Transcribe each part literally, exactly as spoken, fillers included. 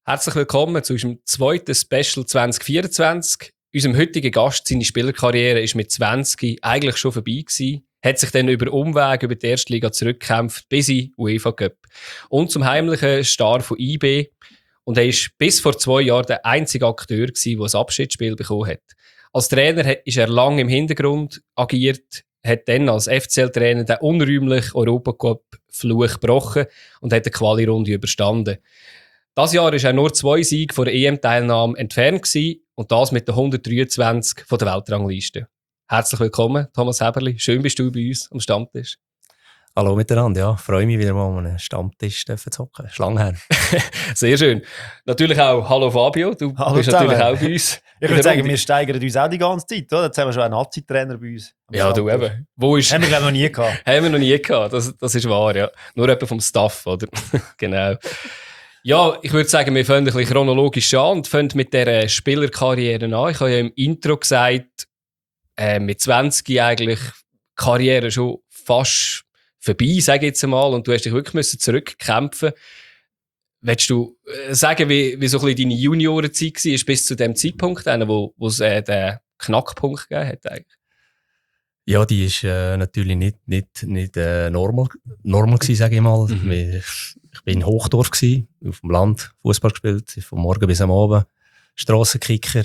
Herzlich willkommen zu unserem zweiten Special zwanzig vierundzwanzig. Unserem heutigen Gast, seine Spielerkarriere ist mit zwanzig eigentlich schon vorbei gewesen, hat sich dann über Umwege über die erste Liga zurückgekämpft bis in UEFA Cup und zum heimlichen Star von I B. Und er ist bis vor zwei Jahren der einzige Akteur gewesen, der ein Abschiedsspiel bekommen hat. Als Trainer ist er lange im Hintergrund agiert, hat dann als F C L-Trainer den unrühmlichen Europacup-Fluch gebrochen und hat die Quali-Runde überstanden. Dieses Jahr war er nur zwei Siege von der E M-Teilnahme entfernt gewesen, und das mit der hundertdreiundzwanzig von der Weltrangliste. Herzlich willkommen, Thomas Heberli. Schön bist du bei uns am Stammtisch. Hallo miteinander, ja. Freue mich wieder mal, an einem Stammtisch zu zocken. Ist lang her. Sehr schön. Natürlich auch Hallo Fabio, du Hallo bist zusammen. natürlich auch bei uns. Ich würde sagen, wir steigern uns auch die ganze Zeit, oder? Jetzt haben wir schon einen Nazi-Trainer bei uns. Ja, du eben. Wo ist... Haben wir, glaube ich, noch nie gehabt. Haben wir noch nie gehabt, das, das ist wahr, ja. Nur jemand vom Staff, oder? Genau. Ja, ich würde sagen, wir fangen ein bisschen chronologisch an und fangen mit dieser Spielerkarriere an. Ich habe ja im Intro gesagt, äh, mit zwanzig eigentlich Karriere schon fast vorbei, sage ich jetzt einmal, und du hast dich wirklich müssen zurückkämpfen. Willst du äh, sagen, wie, wie so ein bisschen deine Juniorenzeit war, bis zu dem Zeitpunkt, wo, wo es äh, den Knackpunkt gegeben hat eigentlich? Ja, die war äh, natürlich nicht, nicht, nicht äh, normal, normal gewesen, sage ich mal. Mhm. Ich, ich bin in Hochdorf gewesen, auf dem Land, Fußball gespielt, vom Morgen bis am Abend, Strassenkicker.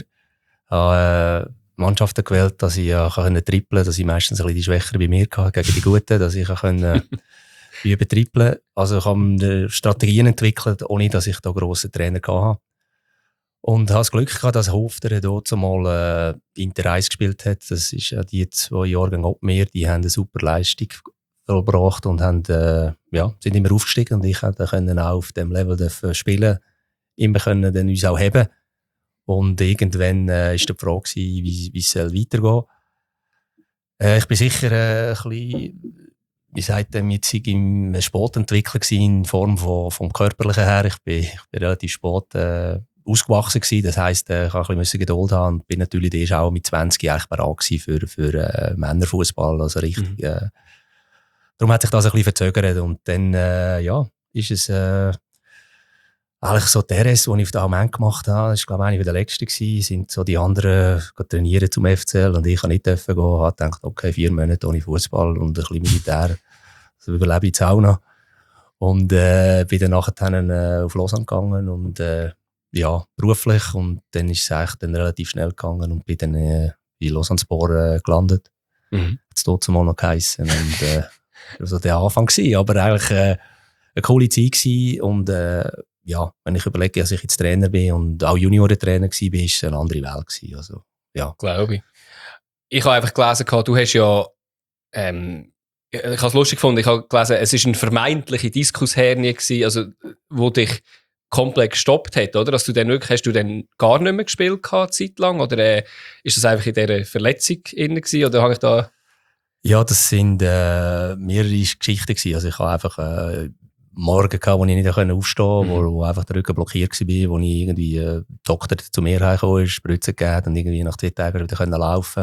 Habe äh, Mannschaften gewählt, dass ich äh, kann trippeln, dass ich meistens ein bisschen die Schwächeren bei mir hatte, gegen die Guten, dass ich kann, äh, üben trippeln. Also ich habe Strategien entwickelt, ohne dass ich da grossen Trainer hatte. Und habe das Glück gehabt, dass Hofter dort mal äh, Inter eins gespielt hat. Das ist ja die zwei Jahrgänge ab mir, die haben eine super Leistung vollbracht und haben, äh, ja, sind immer aufgestiegen, und ich konnte auch auf dem Level spielen, immer können dann uns auch heben. Und irgendwann äh, ist die Frage, wie, wie es weitergehen soll. Äh, ich bin sicher äh, ein bisschen, wie sagt man, jetzt im Sportentwickler gewesen, in Form von, vom Körperlichen her. Ich bin, ich bin relativ spät äh, ausgewachsen gewesen. Das heisst, äh, ich musste ein bisschen Geduld haben und bin natürlich erst auch mit zwanzig eigentlich bereit gewesen für, für äh, Männerfußball, also richtig. Mhm. Äh, darum hat sich das ein bisschen verzögert, und dann, äh, ja, ist es äh, eigentlich so der Rest, den ich auf den Moment gemacht habe. Das war, glaube ich, einer der letzten gewesen. Sind so die anderen trainieren zum F C L und ich kann nicht dürfen gehen. Ich habe gedacht, okay, vier Monate ohne Fußball und ein bisschen Militär, so überlebe ich jetzt auch noch. Und äh, bin dann nachher dann, äh, auf Lausanne gegangen und äh, ja, beruflich, und dann ist es eigentlich dann relativ schnell gegangen und bin dann äh, in Lausanne-Sport äh, gelandet. Mhm. Hat es dort zumal noch geheissen. Und äh, das war der Anfang gewesen, aber eigentlich äh, eine coole Zeit gewesen. Und äh, ja, wenn ich überlege, dass ich jetzt Trainer bin und auch Juniorentrainer war, war es eine andere Welt gewesen. Also, ja. Glaube ich. Ich habe einfach gelesen, du hast ja, ähm, ich habe es lustig gefunden, ich habe gelesen, es war eine vermeintliche Diskushernie gewesen, also, wo dich komplett gestoppt hat, oder? Dass du dann wirklich, hast du dann gar nicht mehr gespielt gehabt, zeitlang? Oder äh, ist das einfach in dieser Verletzung drin gewesen? Oder habe ich da... Ja, das sind äh, mehrere Geschichten gewesen. Also ich habe einfach äh, Morgen gehabt, wo ich nicht aufstehen konnte, mhm. wo, wo einfach der Rücken blockiert war, wo ich irgendwie äh, Doktor zu mir heimgekommen ist, Spritze gegeben und irgendwie nach zwei Tagen wieder können laufen.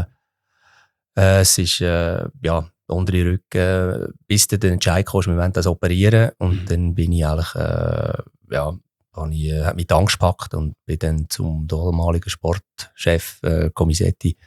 Äh, es ist, äh, ja, der untere Rücken, bis dann der Entscheid kam, wir wollen das operieren. Und mhm. dann bin ich eigentlich, äh, ja, habe ich, äh, hat mich die Angst gepackt und bin dann zum damaligen Sportchef, äh, Comisetti,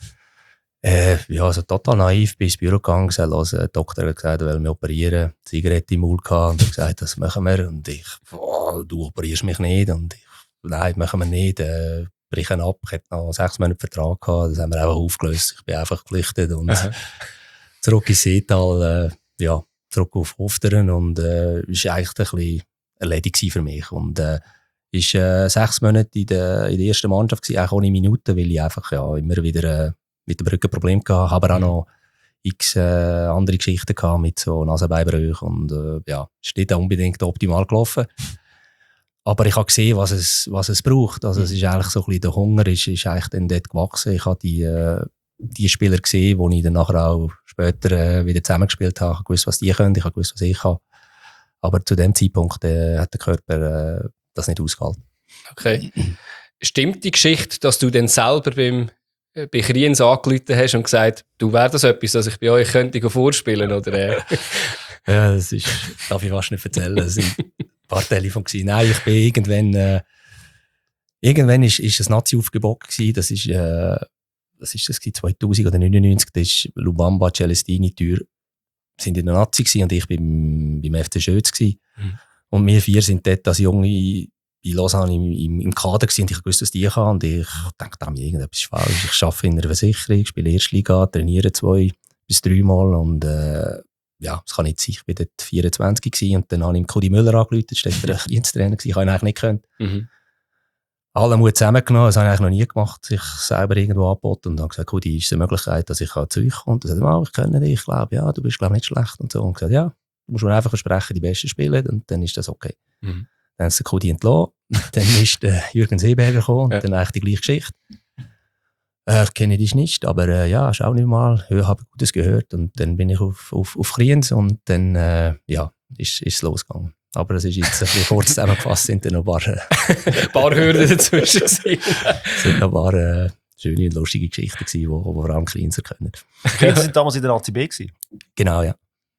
äh, ja, also total naiv, bin ins Büro gegangen, gesagt, also, der Doktor hat gesagt, er will mich operieren, Zigarette im Mund gehabt, und er hat gesagt, das machen wir. Und ich, oh, du operierst mich nicht. Und ich, nein, machen wir nicht, äh, brechen ab. Ich hatte noch sechs Monate Vertrag gehabt, das haben wir einfach aufgelöst. Ich bin einfach geflüchtet und Aha. zurück ins Seetal, äh, ja, zurück auf Hofteren, und äh, ist eigentlich ein bisschen erledigt für mich. Und äh, ist äh, sechs Monate in der, in der ersten Mannschaft gewesen, auch ohne Minuten, weil ich einfach ja, immer wieder äh, mit dem Rücken Probleme gehabt habe, aber auch noch x äh, andere Geschichten gehabt mit so Nasenbeinbrüchen, und äh, ja, ist nicht unbedingt optimal gelaufen. Aber ich habe gesehen, was es, was es braucht. Also es ist eigentlich so ein bisschen, der Hunger ist, ist eigentlich dann dort gewachsen. Ich habe die, äh, die Spieler gesehen, die ich dann nachher auch später äh, wieder zusammengespielt habe. Ich habe gewusst, was die können, ich habe gewusst, was ich kann. Aber zu dem Zeitpunkt äh, hat der Körper äh, das nicht ausgehalten. Okay. Stimmt die Geschichte, dass du dann selber beim, äh, bei Kriens angerufen hast und gesagt, du wär das etwas, dass ich bei euch könnte vorspielen, oder? Äh? Ja, das ist, darf ich fast nicht erzählen. Das sind ein paar Telefone gewesen. Nein, ich bin irgendwann, äh, irgendwann ist, ist ein Nazi-Aufgebot gewesen, das ist, äh, was ist das gewesen, zweitausend oder neunundneunzig, das ist Lubamba, Celestini, Tür, sind in der Nazi gewesen und ich beim, beim F C Schötz gewesen. Mhm. Und wir vier sind dort als Junge in Lausanne im, im, im Kader gewesen und ich wusste, dass die kann und ich dachte, da mir irgendetwas ist falsch. Ich arbeite in einer Versicherung, spiele Erstliga, trainiere zwei bis dreimal und äh, ja, das kann nicht sein. Ich war dort vierundzwanzig gewesen und dann habe ich im Cody Müller angerufen, das war der Diensttrainer, ich habe ihn eigentlich nicht gekannt. Mhm. Alle Mut zusammengenommen, das habe ich eigentlich noch nie gemacht, sich selber irgendwo angeboten und habe gesagt, Cody, ist es eine Möglichkeit, dass ich zu euch komme? Und er sagt, oh, ich kenne dich, ich glaube, ja, du bist glaube nicht schlecht und so. Und gesagt, ja, du musst mir einfach versprechen, die Besten spielen und dann ist das okay. Mhm. Dann haben sie den Cody entlassen, dann ist der Jürgen Seeberger gekommen und ja. Dann eigentlich die gleiche Geschichte. Äh, ich kenne dich nicht, aber äh, ja, schau nicht mal, ich habe Gutes gehört und dann bin ich auf, auf, auf Kriens und dann äh, ja, ist es losgegangen. Aber es ist jetzt ein bisschen kurz zusammengefasst, sind dann noch ein paar, äh, paar Hürden dazwischen. Es sind noch ein paar äh, schöne und lustige Geschichten gewesen, die vor allem Kriens erkennen. Kriens sind damals in der A C B gewesen? Genau, ja.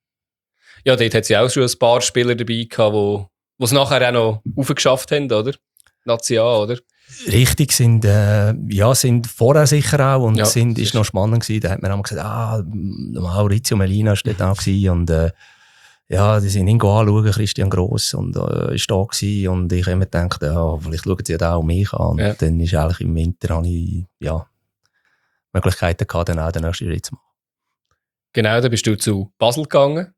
Ja, dort hat es ja auch schon ein paar Spieler dabei gehabt, die die es nachher auch noch aufgeschafft haben, oder? Nazi A, oder? Richtig, sind, äh, ja, sind vorher sicher auch und ja, sind, ist noch spannend gewesen. Da hat man einmal gesagt, ah, Maurizio Melina war dort auch gewesen und äh, ja, die sind ihn anschauen, Christian Gross und äh, ist da gewesen und ich habe mir gedacht, ja, vielleicht schauen sie ja da auch mich an und ja. Dann ist eigentlich im Winter habe ich, ja, Möglichkeiten gehabt, dann auch den nächsten Schritt zu machen. Genau, dann bist du zu Basel gegangen.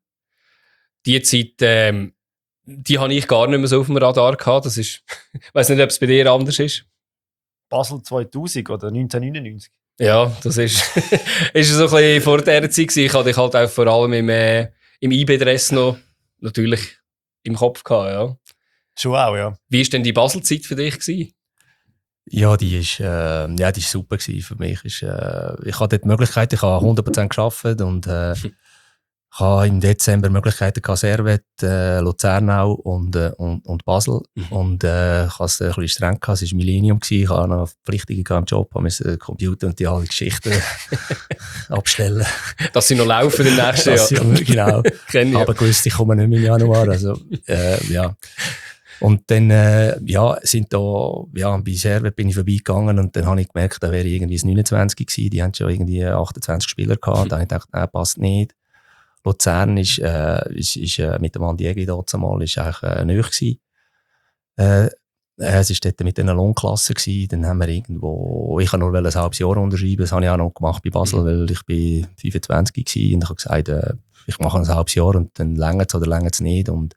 Die Zeit, ähm, die habe ich gar nicht mehr so auf dem Radar gehabt. Das ist, ich weiss nicht, ob es bei dir anders ist. Basel zweitausend oder neunzehnhundertneunundneunzig? Ja, das ist, ist so ein bisschen vor dieser Zeit gewesen. Ich hatte dich halt auch vor allem im, äh, im I B-Dress noch natürlich im Kopf gehabt, ja. Schon auch, ja. Wie war denn die Basel-Zeit für dich gewesen? Ja, die ist, äh, ja, die ist super gewesen für mich. Ist, äh, ich hatte die Möglichkeit, ich habe hundert Prozent gearbeitet und äh, ich habe im Dezember Möglichkeiten gehabt, Servet, äh, Luzernau und, äh, und, und Basel. Mhm. Und äh, ich hatte es ein bisschen streng gehabt, es war Millennium gewesen. Ich hatte noch Verpflichtungen im Job, ich musste den Computer und die alle Geschichten abstellen. Dass sie noch laufen im nächsten Jahr. Ja, genau. Ich aber gewusst, ich komme nicht mehr im Januar. Also, äh, ja. Und dann, äh, ja, sind da, ja, bei Servet bin ich vorbeigegangen und dann habe ich gemerkt, da wäre irgendwie das neunundzwanzig gewesen. Die haben schon irgendwie achtundzwanzig Spieler gehabt. Und dann habe ich gedacht, nein, passt nicht. Luzern ist, äh, ist, ist äh, mit dem Andi Egli dort einmal ist eigentlich äh, nahe gewesen. Äh, es war dort mit einer Lohnklasse gewesen. Dann haben wir irgendwo, ich habe nur ein halbes Jahr unterschreiben, das habe ich auch noch gemacht bei Basel, weil ich bin fünfundzwanzig gewesen und ich habe gesagt, äh, ich mache ein halbes Jahr und dann längert es oder längert es nicht. Und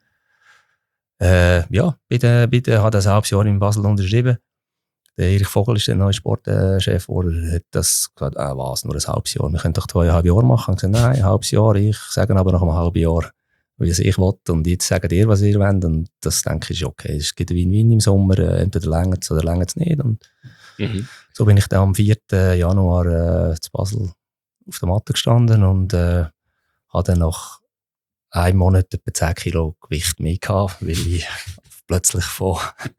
äh, ja, bitte, bitte hat das ein halbes Jahr in Basel unterschrieben. Der Erich Vogel ist der neue Sportchef, der hat das gesagt, ah, was, nur ein halbes Jahr, wir können doch zweieinhalb Jahre machen. Ich habe gesagt, nein, ein halbes Jahr, ich sage aber nach einem halben Jahr, wie es ich will und jetzt sagt ihr, was ihr wollt und das denke ich ist okay. Es gibt ein Win-Win im Sommer, entweder längert es oder längert es nicht und mhm. So bin ich dann am vierten Januar äh, zu Basel auf der Matte gestanden und äh, habe dann nach einem Monat etwa zehn Kilo Gewicht mehr gehabt, weil ich plötzlich von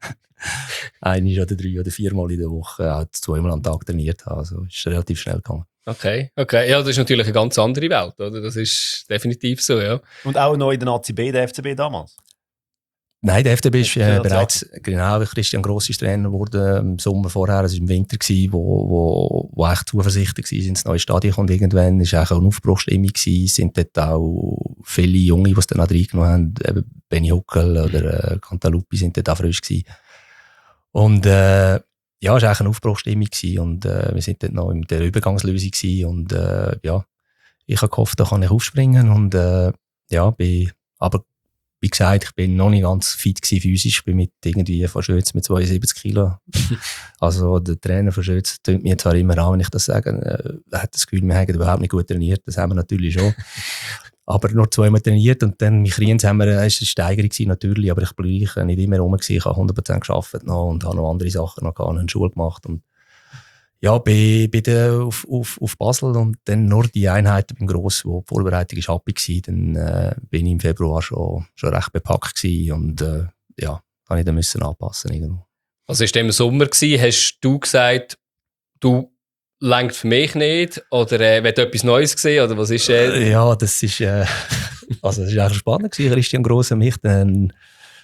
ein oder drei oder viermal in der Woche halt zweimal am Tag trainiert habe. Also ist relativ schnell gegangen. Okay, okay. Ja, das ist natürlich eine ganz andere Welt, oder? Das ist definitiv so, ja. Und auch noch in der A C B, der F C B damals? Nein, der F C B ist äh, bereits, genau, wie Christian Gross ist Trainer wurde im Sommer vorher, es war im Winter gewesen, wo, wo, wo echt zuversichtlich war, ins neue Stadion kommt irgendwann, es war auch eine Aufbruchsstimmung gewesen, sind dort auch viele Junge, die es dann auch reingenommen haben, eben Benny Huckel oder äh, Cantaluppi sind dort auch frisch gewesen. Und äh, ja, es war eigentlich eine Aufbruchsstimmung gewesen und äh, wir sind dort noch in der Übergangslösung gewesen und äh, ja, ich habe gehofft, da kann ich aufspringen und äh, ja, bin, aber wie gesagt, ich bin noch nicht ganz fit gewesen, physisch, ich bin mit irgendwie von Schötz mit zweiundsiebzig Kilo. Also der Trainer von Schötz tönt mir zwar immer an, wenn ich das sage, äh, er hat das Gefühl, wir haben überhaupt nicht gut trainiert, das haben wir natürlich schon. Aber nur zweimal trainiert und dann mit Kriens haben wir, es war eine Steigerung gewesen, natürlich, aber ich bin nicht immer rum gewesen, ich habe hundert Prozent gearbeitet noch und habe noch andere Sachen noch gehabt, eine Schule gemacht und ja, bin, bin dann auf, auf, auf Basel und dann nur die Einheiten beim Gross, wo die Vorbereitung ist happy gewesen, dann äh, bin ich im Februar schon, schon recht bepackt gewesen und äh, ja, habe ich dann müssen anpassen irgendwo. Also ist im Sommer gewesen, hast du gesagt, du lenkt für mich nicht oder äh, will etwas Neues gesehen oder was ist äh? Ja, das ist äh, also das ist eigentlich spannend gewesen. Christian Gross und mich dann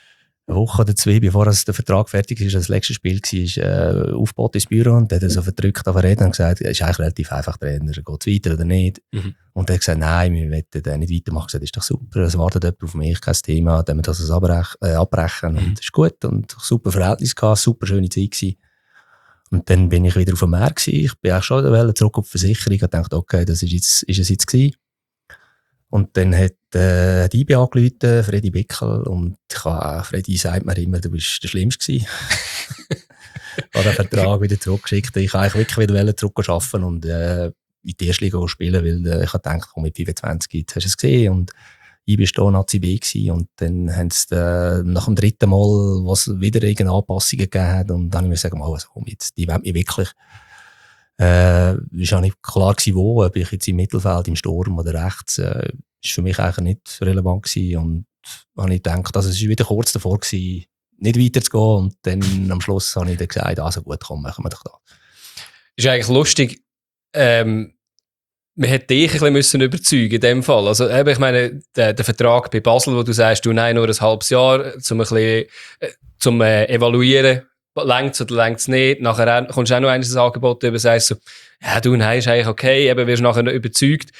eine Woche oder zwei, bevor der Vertrag fertig ist, das letzte Spiel war, äh, aufgebaut ins Büro und dann hat er so verdrückt auf reden und gesagt, es ist eigentlich relativ einfach, Trainer, geht es weiter oder nicht? Mhm. Und er hat gesagt, nein, wir wollen den nicht weitermachen. Ich gesagt, ist doch super, es wartet jemand auf mich, kein Thema, dann wir das abrech- äh, abbrechen. Mhm. Und das ist gut und super Verhältnis gehabt, super schöne Zeit gewesen. Und dann bin ich wieder auf dem Meer gewesen. Ich bin auch schon zurück auf die Versicherung und dachte, okay, das ist, jetzt, ist es jetzt gewesen. Und dann hat äh, die I B angerufen, Freddy Bickel, und ich habe, Freddy sagt mir immer, du bist der Schlimmste gewesen. Ich habe den Vertrag wieder zurückgeschickt. Ich wollte eigentlich wirklich wieder zurück arbeiten und äh, in die erste Liga spielen, weil äh, ich dachte, komm, mit fünfundzwanzig, jetzt hast du es gesehen. Und ich war da Nazi B gewesen. Und dann haben sie äh, nach dem dritten Mal, was wieder irgendeine Anpassungen gegeben hat, und dann habe ich mir gesagt, mal, also, komm, jetzt, die wollen mich wirklich. Äh, ist auch nicht klar gewesen, wo, ob ich jetzt im Mittelfeld, im Sturm oder rechts, äh, ist für mich eigentlich nicht relevant gewesen. Und habe ich gedacht, also es ist wieder kurz davor gewesen, nicht weiterzugehen. Und dann am Schluss habe ich dann gesagt, also gut, komm, machen wir doch das. Ist eigentlich lustig, ähm, man hätte dich ein bisschen müssen überzeugen in dem Fall. Also eben, ich meine, der, der Vertrag bei Basel, wo du sagst, du nein, nur ein halbes Jahr, um ein bisschen, äh, zum äh, evaluieren, längt's oder längt's nicht. Nachher kommst du auch noch eines Angebot über, sagst so, ja, du, nein, ist eigentlich okay, eben wirst nachher überzeugt.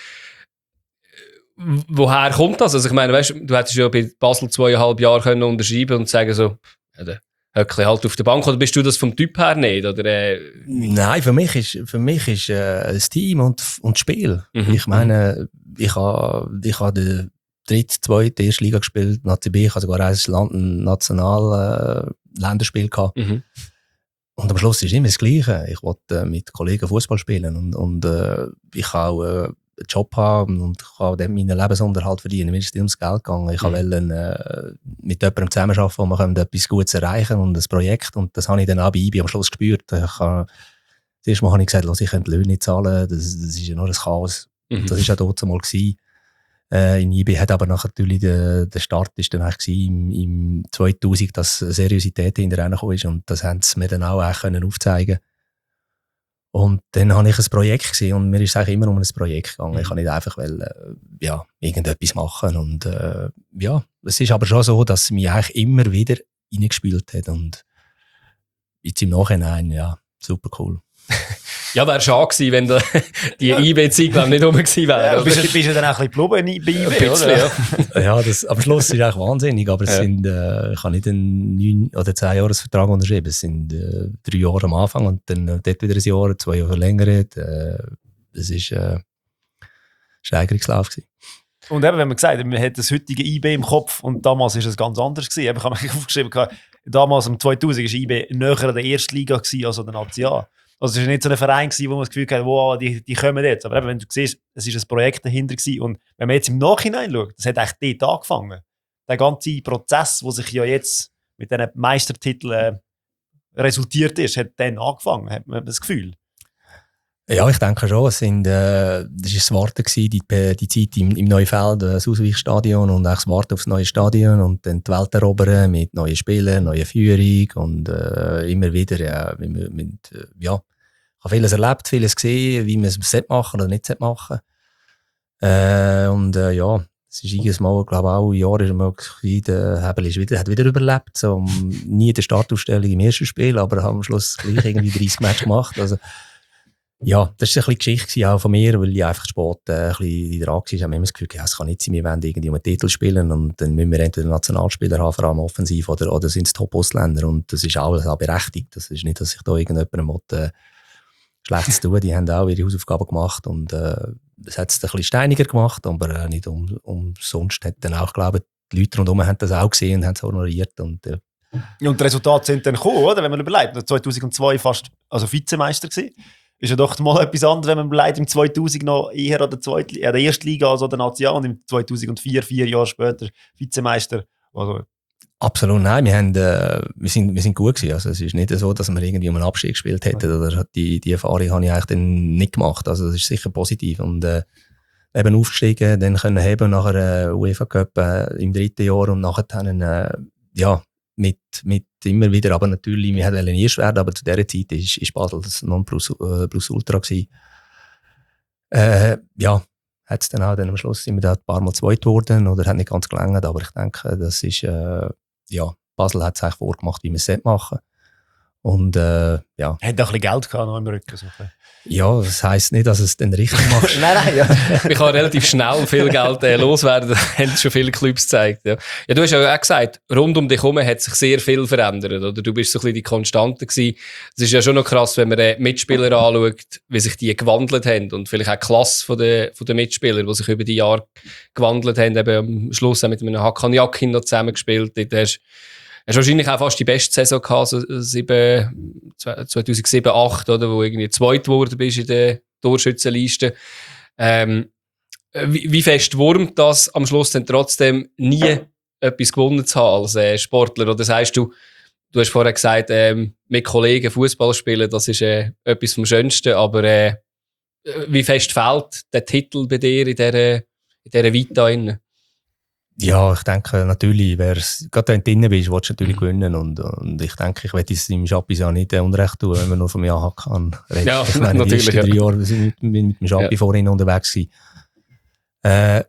Woher kommt das? Also ich meine, weißt, du hättest ja bei Basel zweieinhalb Jahre können unterschreiben und sagen so, ja, der Höckli halt auf der Bank, oder bist du das vom Typ her nicht? Oder, äh, Nein, für mich ist, für mich ist äh, das Team und, und das Spiel. Mhm. Ich meine, ich habe ich ha den dritte, zweite, erste Liga gespielt, Nazi B, ich habe sogar ein Land, National äh, Länderspiel gehabt. Mhm. Und am Schluss ist immer das Gleiche. Ich wollte äh, mit Kollegen Fußball spielen und, und äh, ich auch äh, einen Job haben und ich habe dann meinen Lebensunterhalt verdienen. Mir ist es ums Geld gegangen. Ich mhm. wollte äh, mit jemandem zusammenarbeiten, wo wir etwas Gutes erreichen und ein Projekt. Und das habe ich dann auch bei I B I am Schluss gespürt. Ich habe, das erste Mal habe ich gesagt, los, ich könnte Löhne nicht zahlen. Das, das ist ja nur ein Chaos. Mhm. Das war ja dort mal gewesen. Äh, in I B I hat aber nachher natürlich der, der Start ist dann eigentlich im, im zweitausend, dass Seriosität hinterher gekommen ist. Und das haben sie mir dann auch, auch können aufzeigen. Und dann habe ich ein Projekt gesehen und mir ist es eigentlich immer um ein Projekt gegangen. Mhm. Ich kann nicht einfach wollen, äh, ja, irgendetwas machen. Und äh, ja, es ist aber schon so, dass es mich eigentlich immer wieder reingespielt hat. Und jetzt im Nachhinein, ja, super cool. Ja, wäre schade gewesen, wenn da die I B-Zeit nicht rum gewesen wäre. Ja, bist, bist du dann auch ein bisschen geblieben bei I B, ein bisschen, oder? Ja, ja das, am Schluss ist es eigentlich wahnsinnig, aber es ja. sind, äh, ich habe nicht einen neun- oder zehn Jahresvertrag unterschrieben, es sind äh, drei Jahre am Anfang und dann äh, dort wieder ein Jahr, zwei Jahre verlängert. Äh, das ist äh, ein Steigerungslauf gewesen. Und eben, wenn man gesagt hat, man hat das heutige I B im Kopf und damals war es ganz anders gewesen. Ich habe mir aufgeschrieben, damals im zweitausend war I B näher an der ersten Liga gewesen als an der Nazi A. Also es war nicht so ein Verein gewesen, wo man das Gefühl hatte, wow, die, die kommen jetzt. Aber eben, wenn du siehst, es war ein Projekt dahinter gewesen. Und wenn man jetzt im Nachhinein schaut, das hat eigentlich dort angefangen. Der ganze Prozess, der sich ja jetzt mit diesen Meistertiteln äh, resultiert ist, hat dann angefangen, hat man das Gefühl. Ja, ich denke schon. Es sind, äh, das war das Warten gewesen, die, die Zeit im, im Neufeld, das Ausweichstadion und auch das Warten auf das neue Stadion und dann die Welt erobern mit neuen Spielen, neuen Führung und äh, immer wieder, ja, mit, mit, ja, ich habe vieles erlebt, vieles gesehen, wie man es machen oder nicht machen. Äh, und äh, ja, es ist jedes Mal, glaube ich, auch Jahre ist mal der Hebel ist wieder, hat wieder überlebt. So, nie die Startaufstellung im ersten Spiel, aber haben am Schluss gleich irgendwie dreißig Matches gemacht. Also, ja, das war ein bisschen Geschichte auch von mir, weil ich einfach Sport äh, ein bisschen dran war. Ich habe immer das Gefühl, ja, es kann nicht sein, wir wollen irgendwie um einen Titel spielen und dann müssen wir entweder Nationalspieler haben, vor allem offensiv, oder, oder sind es Top-Ausländer und das ist alles auch berechtigt. Das ist nicht, dass ich da irgendjemandem äh, Schlechtes tun. Die haben auch ihre Hausaufgaben gemacht und äh, das hat es ein bisschen steiniger gemacht, aber äh, nicht um, umsonst hat dann auch, glaube ich, die Leute rundherum haben das auch gesehen und haben es honoriert. Und, äh, ja, und die Resultate sind dann gekommen, oder? Wenn man überlegt, zweitausendzwei fast also Vizemeister gewesen. Ist ja doch mal etwas anderes, wenn man überlegt, im zweitausend noch eher an der, Zweit- äh, der ersten Liga als an der National und im zweitausendvier, vier Jahre später Vizemeister. Also, absolut, nein, wir, haben, äh, wir, sind, wir sind gut gewesen. Also, es ist nicht so, dass wir irgendwie um einen Abstieg gespielt hätten. Oder die, die Erfahrung habe ich eigentlich dann nicht gemacht. Also, das ist sicher positiv. Und äh, eben aufgestiegen, dann können heben nach einer UEFA Cup äh, im dritten Jahr und nachher dann, äh, ja, mit, mit immer wieder, aber natürlich, wir wollten erst werden, aber zu dieser Zeit ist, ist Basel das Non-Plus-Ultra gewesen. Äh, ja, hat es dann auch dann am Schluss sind wir da ein paar Mal zweit geworden oder hat nicht ganz gelangt, aber ich denke, das ist, äh, ja, Basel hat es eigentlich vorgemacht, wie man es machen sollte. Und äh, ja. Hat auch ein bisschen Geld gehabt noch im Rücken. So. Ja, das heisst nicht, dass es dann richtig machst. nein, nein, ja. Ich kann relativ schnell viel Geld äh, loswerden, das haben schon viele Clubs gezeigt. Ja. Ja, du hast ja auch gesagt, rund um dich herum hat sich sehr viel verändert. Oder? Du bist so ein bisschen die Konstante gewesen. Es ist ja schon noch krass, wenn man äh, Mitspieler anschaut, wie sich die gewandelt haben und vielleicht auch die Klasse von der, von der Mitspieler, die sich über die Jahre gewandelt haben. Eben am Schluss auch mit einem Hakan Yakin noch zusammengespielt. Dort hast Er hat wahrscheinlich auch fast die beste Saison gehabt, so zweitausendsieben, acht, oder, wo irgendwie zweit geworden bist in der Torschützenliste. Ähm, wie, wie fest wurmt das am Schluss dann trotzdem nie etwas gewonnen zu haben als äh, Sportler? Oder sagst du, du hast vorher gesagt, ähm, mit Kollegen Fußball spielen, das ist äh, etwas vom Schönsten, aber äh, wie fest fehlt der Titel bei dir in dieser, in dieser Vita innen? Ja, ich denke, natürlich wär's, gerade wenn du drinnen bist, willst du natürlich mhm. gewinnen. Und, und ich denke, ich werde es im Schappi ja nicht äh, unrecht tun, wenn man nur vom Jahr kann. Ja, ich meine, die ersten ja. drei Jahre sind mit, mit, mit dem Schappi ja. vorhin unterwegs gewesen. Äh,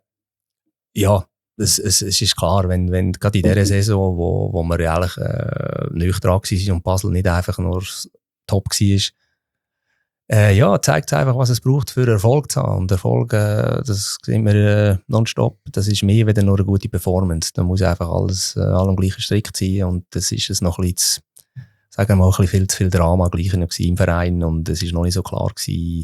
ja, es, es, es ist klar, wenn, wenn gerade in dieser Saison, wo, wo wir eigentlich äh, nicht dran waren und Basel nicht einfach nur top war, Äh, ja, zeigt einfach, was es braucht, für Erfolg zu haben. Und Erfolg, äh, das sehen wir äh, nonstop. Das ist mehr wieder nur eine gute Performance. Da muss einfach alles äh, alle am gleichen Strick ziehen. Und das ist es noch ein bisschen, zu, sagen wir mal, ein bisschen viel zu viel Drama gleich im Verein. Und es ist noch nicht so klar gewesen,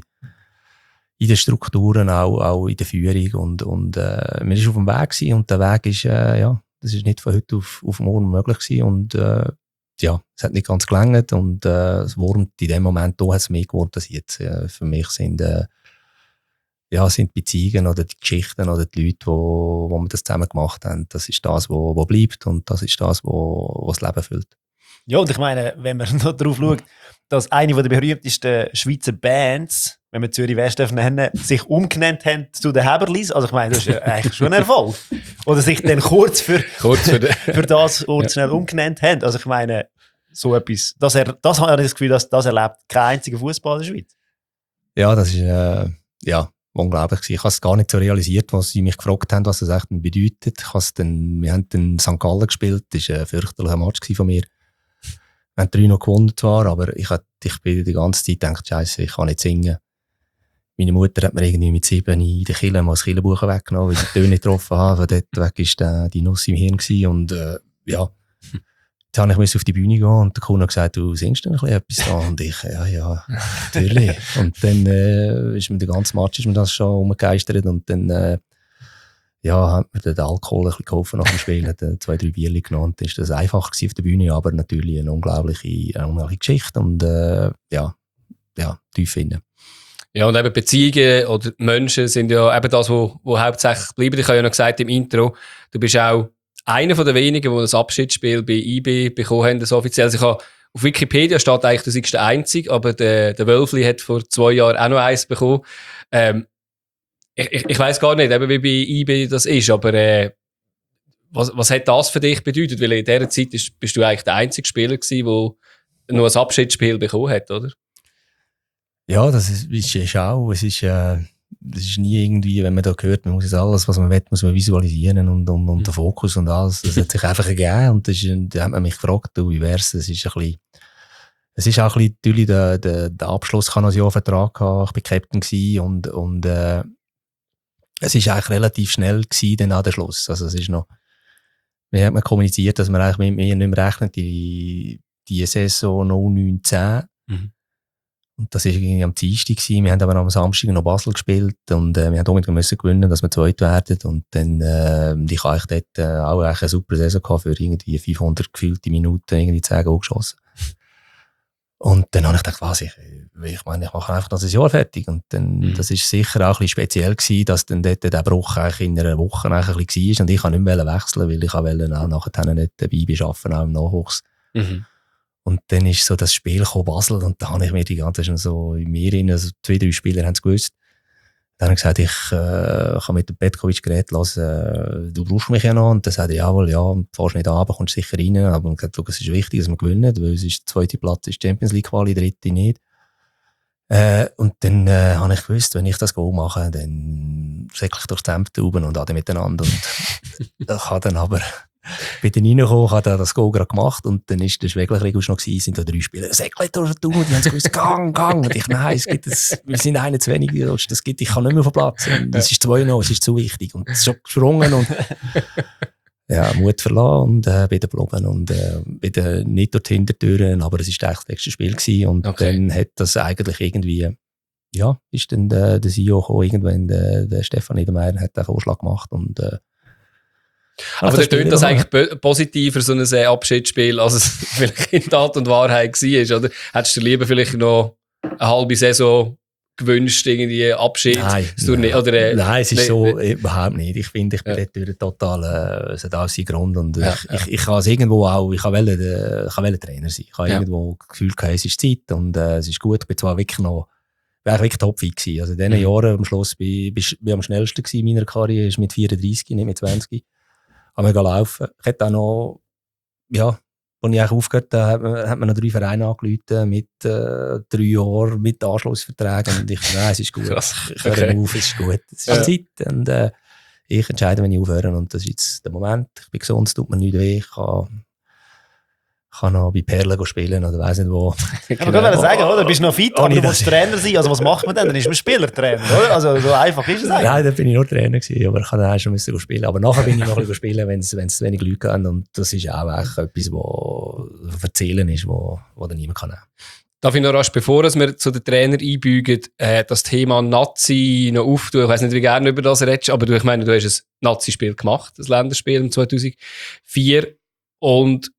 in den Strukturen, auch, auch in der Führung. Und, und äh, man ist auf dem Weg gewesen. Und der Weg ist, äh, ja, das ist nicht von heute auf, auf morgen möglich gewesen. Und äh, ja, es hat nicht ganz gelangt und äh, es wurmt in dem Moment, da hat es mehr geworden als jetzt. Äh, für mich sind, äh, ja, sind die Beziehungen oder die Geschichten oder die Leute, wo, wo wir das zusammen gemacht haben, das ist das, wo, wo bleibt und das ist das, wo, wo das Leben füllt. Ja, und ich meine, wenn man noch darauf schaut, dass eine der berühmtesten Schweizer Bands, wenn wir Zürich West nennen, sich umgenannt haben zu den Heberlis. Also ich meine, das ist ja eigentlich schon ein Erfolg. Oder sich dann kurz für, kurz für, für das ja. schnell umgenannt haben. Also ich meine, so etwas, das, er, das habe ich das Gefühl, dass das erlebt kein einziger Fußball in der Schweiz. Ja, das ist äh, ja, unglaublich. Ich habe es gar nicht so realisiert, was sie mich gefragt haben, was das echt bedeutet. Ich dann, wir haben in Sankt Gallen gespielt, das war ein fürchterlicher Match von mir. Wir haben drei noch gewonnen zwar, aber ich, hat, ich bin die ganze Zeit gedacht, Scheiße, ich kann nicht singen. Meine Mutter hat mir irgendwie mit sieben in der Kille mal das Killenbuch weggenommen, weil ich die Töne nicht getroffen habe. Von dort weg war die Nuss im Hirn gewesen. Und äh, ja, dann musste ich auf die Bühne gehen und der Kunde hat gesagt, du singst denn ein bisschen etwas da? Und ich, ja, ja, natürlich. Und dann äh, ist mir der ganze Match ist mir das schon umgegeistert und dann äh, ja, hat mir den Alkohol ein bisschen geholfen nach dem Spiel, hat zwei, drei Bierchen genommen und dann war das einfach auf der Bühne, aber natürlich eine unglaubliche, eine unglaubliche Geschichte und äh, ja, ja, tief finden. Ja, und eben Beziehungen oder Menschen sind ja eben das, wo, wo hauptsächlich bleiben. Ich habe ja noch gesagt im Intro, du bist auch einer von den wenigen, die das Abschiedsspiel bei I B bekommen haben, das offiziell. Also ich habe, auf Wikipedia steht eigentlich, du seist der Einzige, aber der, der Wölfli hat vor zwei Jahren auch noch eins bekommen. Ähm, ich ich, ich weiss gar nicht, eben wie bei I B das ist, aber äh, was, was hat das für dich bedeutet? Weil in dieser Zeit ist, bist du eigentlich der einzige Spieler gewesen, der nur ein Abschiedsspiel bekommen hat, oder? Ja, das ist, ist auch, es ist, äh, das ist nie irgendwie, wenn man da hört, man muss jetzt alles, was man will, muss man visualisieren und, und, und der Fokus und alles, das hat sich einfach ergeben und das ist, da hat man mich gefragt, du, wie wär's, es ist ein bisschen, es ist auch ein bisschen, natürlich der, der, der Abschluss, ich hatte noch ein Jahr Vertrag gehabt, ich bin Captain gewesen und, und, äh, es ist eigentlich relativ schnell gewesen, dann an der Schluss, also es ist noch, wir haben kommuniziert, dass wir eigentlich mit mir nicht mehr rechnen, die, die Saison noch neunzehn. Mhm. Und das war irgendwie am Dienstag. Wir haben aber am Samstag noch Basel gespielt und äh, wir haben unbedingt müssen gewinnen, dass wir zweit werden. Und dann, äh, ich habe dort äh, auch eine super Saison gehabt für irgendwie fünfhundert gefühlte Minuten, irgendwie zehn Goal geschossen. Und dann habe ich gedacht, was, ich, ich meine, ich mache einfach das ein Jahr fertig. Und dann, mhm. das ist sicher auch ein bisschen speziell gewesen, dass dann dort der Bruch eigentlich in einer Woche eigentlich ein bisschen war. Und ich wollte nicht mehr wechseln, weil ich wollte auch nachher nicht dabei arbeiten, auch im Nachwuchs. Mhm. Und dann ist so das Spiel gekommen, Basel, und da habe ich mir die ganze Zeit so in mir rein, also zwei, drei Spieler haben es gewusst. Dann habe ich gesagt, ich äh, kann mit dem Petkovic geredet lassen, äh, du brauchst mich ja noch. Und dann sagte er, jawohl, ja, du fährst nicht runter, kommst sicher rein. Aber ich habe gesagt, es ist wichtig, dass wir gewinnen, weil es ist der zweite Platz ist Champions League Quali, der dritte nicht. Äh, und dann äh, habe ich gewusst, wenn ich das Goal mache, dann säckle ich durchs Zentrum und alle miteinander. Und ich habe dann aber bin dann reingekommen, habe das Goal gerade gemacht und dann ist der Schwegler-Regus noch gewesen, sind da drei Spieler, Säckle, du, du, die haben so gewusst, gang, gang. Und ich, nein, es gibt das, wir sind einer zu wenig, das gibt, ich kann nicht mehr auf den Platz. Und es ist zwei noch, es ist zu wichtig. Und es ist schon gesprungen und, ja, Mut verlassen und, äh, bin da geblieben und, äh, bin da nicht durch die Hintertüren, aber es war eigentlich das nächste Spiel gewesen und okay. Dann hat das eigentlich irgendwie, ja, ist dann der, der C E O gekommen, irgendwann, der, der Stefan Niedermeyer hat den Vorschlag gemacht und, äh, aber der tönt das eigentlich positiver, so ein Abschiedsspiel, als es vielleicht in Tat und Wahrheit war, oder? Hättest du dir lieber vielleicht noch eine halbe Saison gewünscht, irgendwie Abschied? Nein, nein. Oder, äh, nein, es ist ne, so, ne, überhaupt nicht. Ich finde, ich bin ja. dort total, äh, es hat alles seinen Grund und ja, ich, ja. ich, ich kann es irgendwo auch, ich kann wollen, äh, ich kann wollen Trainer sein. Ich habe ja. irgendwo das Gefühl gehabt, es ist Zeit und äh, es ist gut. Ich bin zwar wirklich noch, ich war wirklich topfit gewesen. Also in diesen mhm. Jahren am Schluss bin ich am schnellsten gewesen in meiner Karriere, ist mit vierunddreißig, nicht mit zwanzig. Haben wir laufen. Ich hätte auch noch, ja, als ich eigentlich aufgehört habe, hat man, hat man noch drei Vereine angerufen mit äh, drei Jahren, mit Anschlussverträgen. Und ich nein, es ist gut. Krass. Ich höre okay. auf, es ist gut. Es ist ja. Zeit. Und äh, ich entscheide, wenn ich aufhöre. Und das ist jetzt der Moment. Ich bin gesund, es tut mir nichts weh. Ich kann, kann noch bei Perlen spielen oder weiss nicht wo. Ich kann gerade sagen, oder? Du bist noch fit, aber du musst Trainer sein. Also was macht man denn? Dann ist man Spielertrainer, oder? Also so einfach ist es eigentlich. Nein, da bin ich nur Trainer gewesen, aber ich kann dann schon müssen spielen. Aber nachher bin ich noch ein bisschen spielen, wenn es wenig Leute haben. Und das ist auch etwas, was erzählen ist, wo, wo dann niemand kann. Darf ich noch rasch, bevor wir zu den Trainer einbügen, äh, das Thema Nazi noch auftun? Ich weiss nicht, wie gerne über das redest, aber du, ich meine, du hast ein Nazi-Spiel gemacht, das Länderspiel im zweitausendvier. Und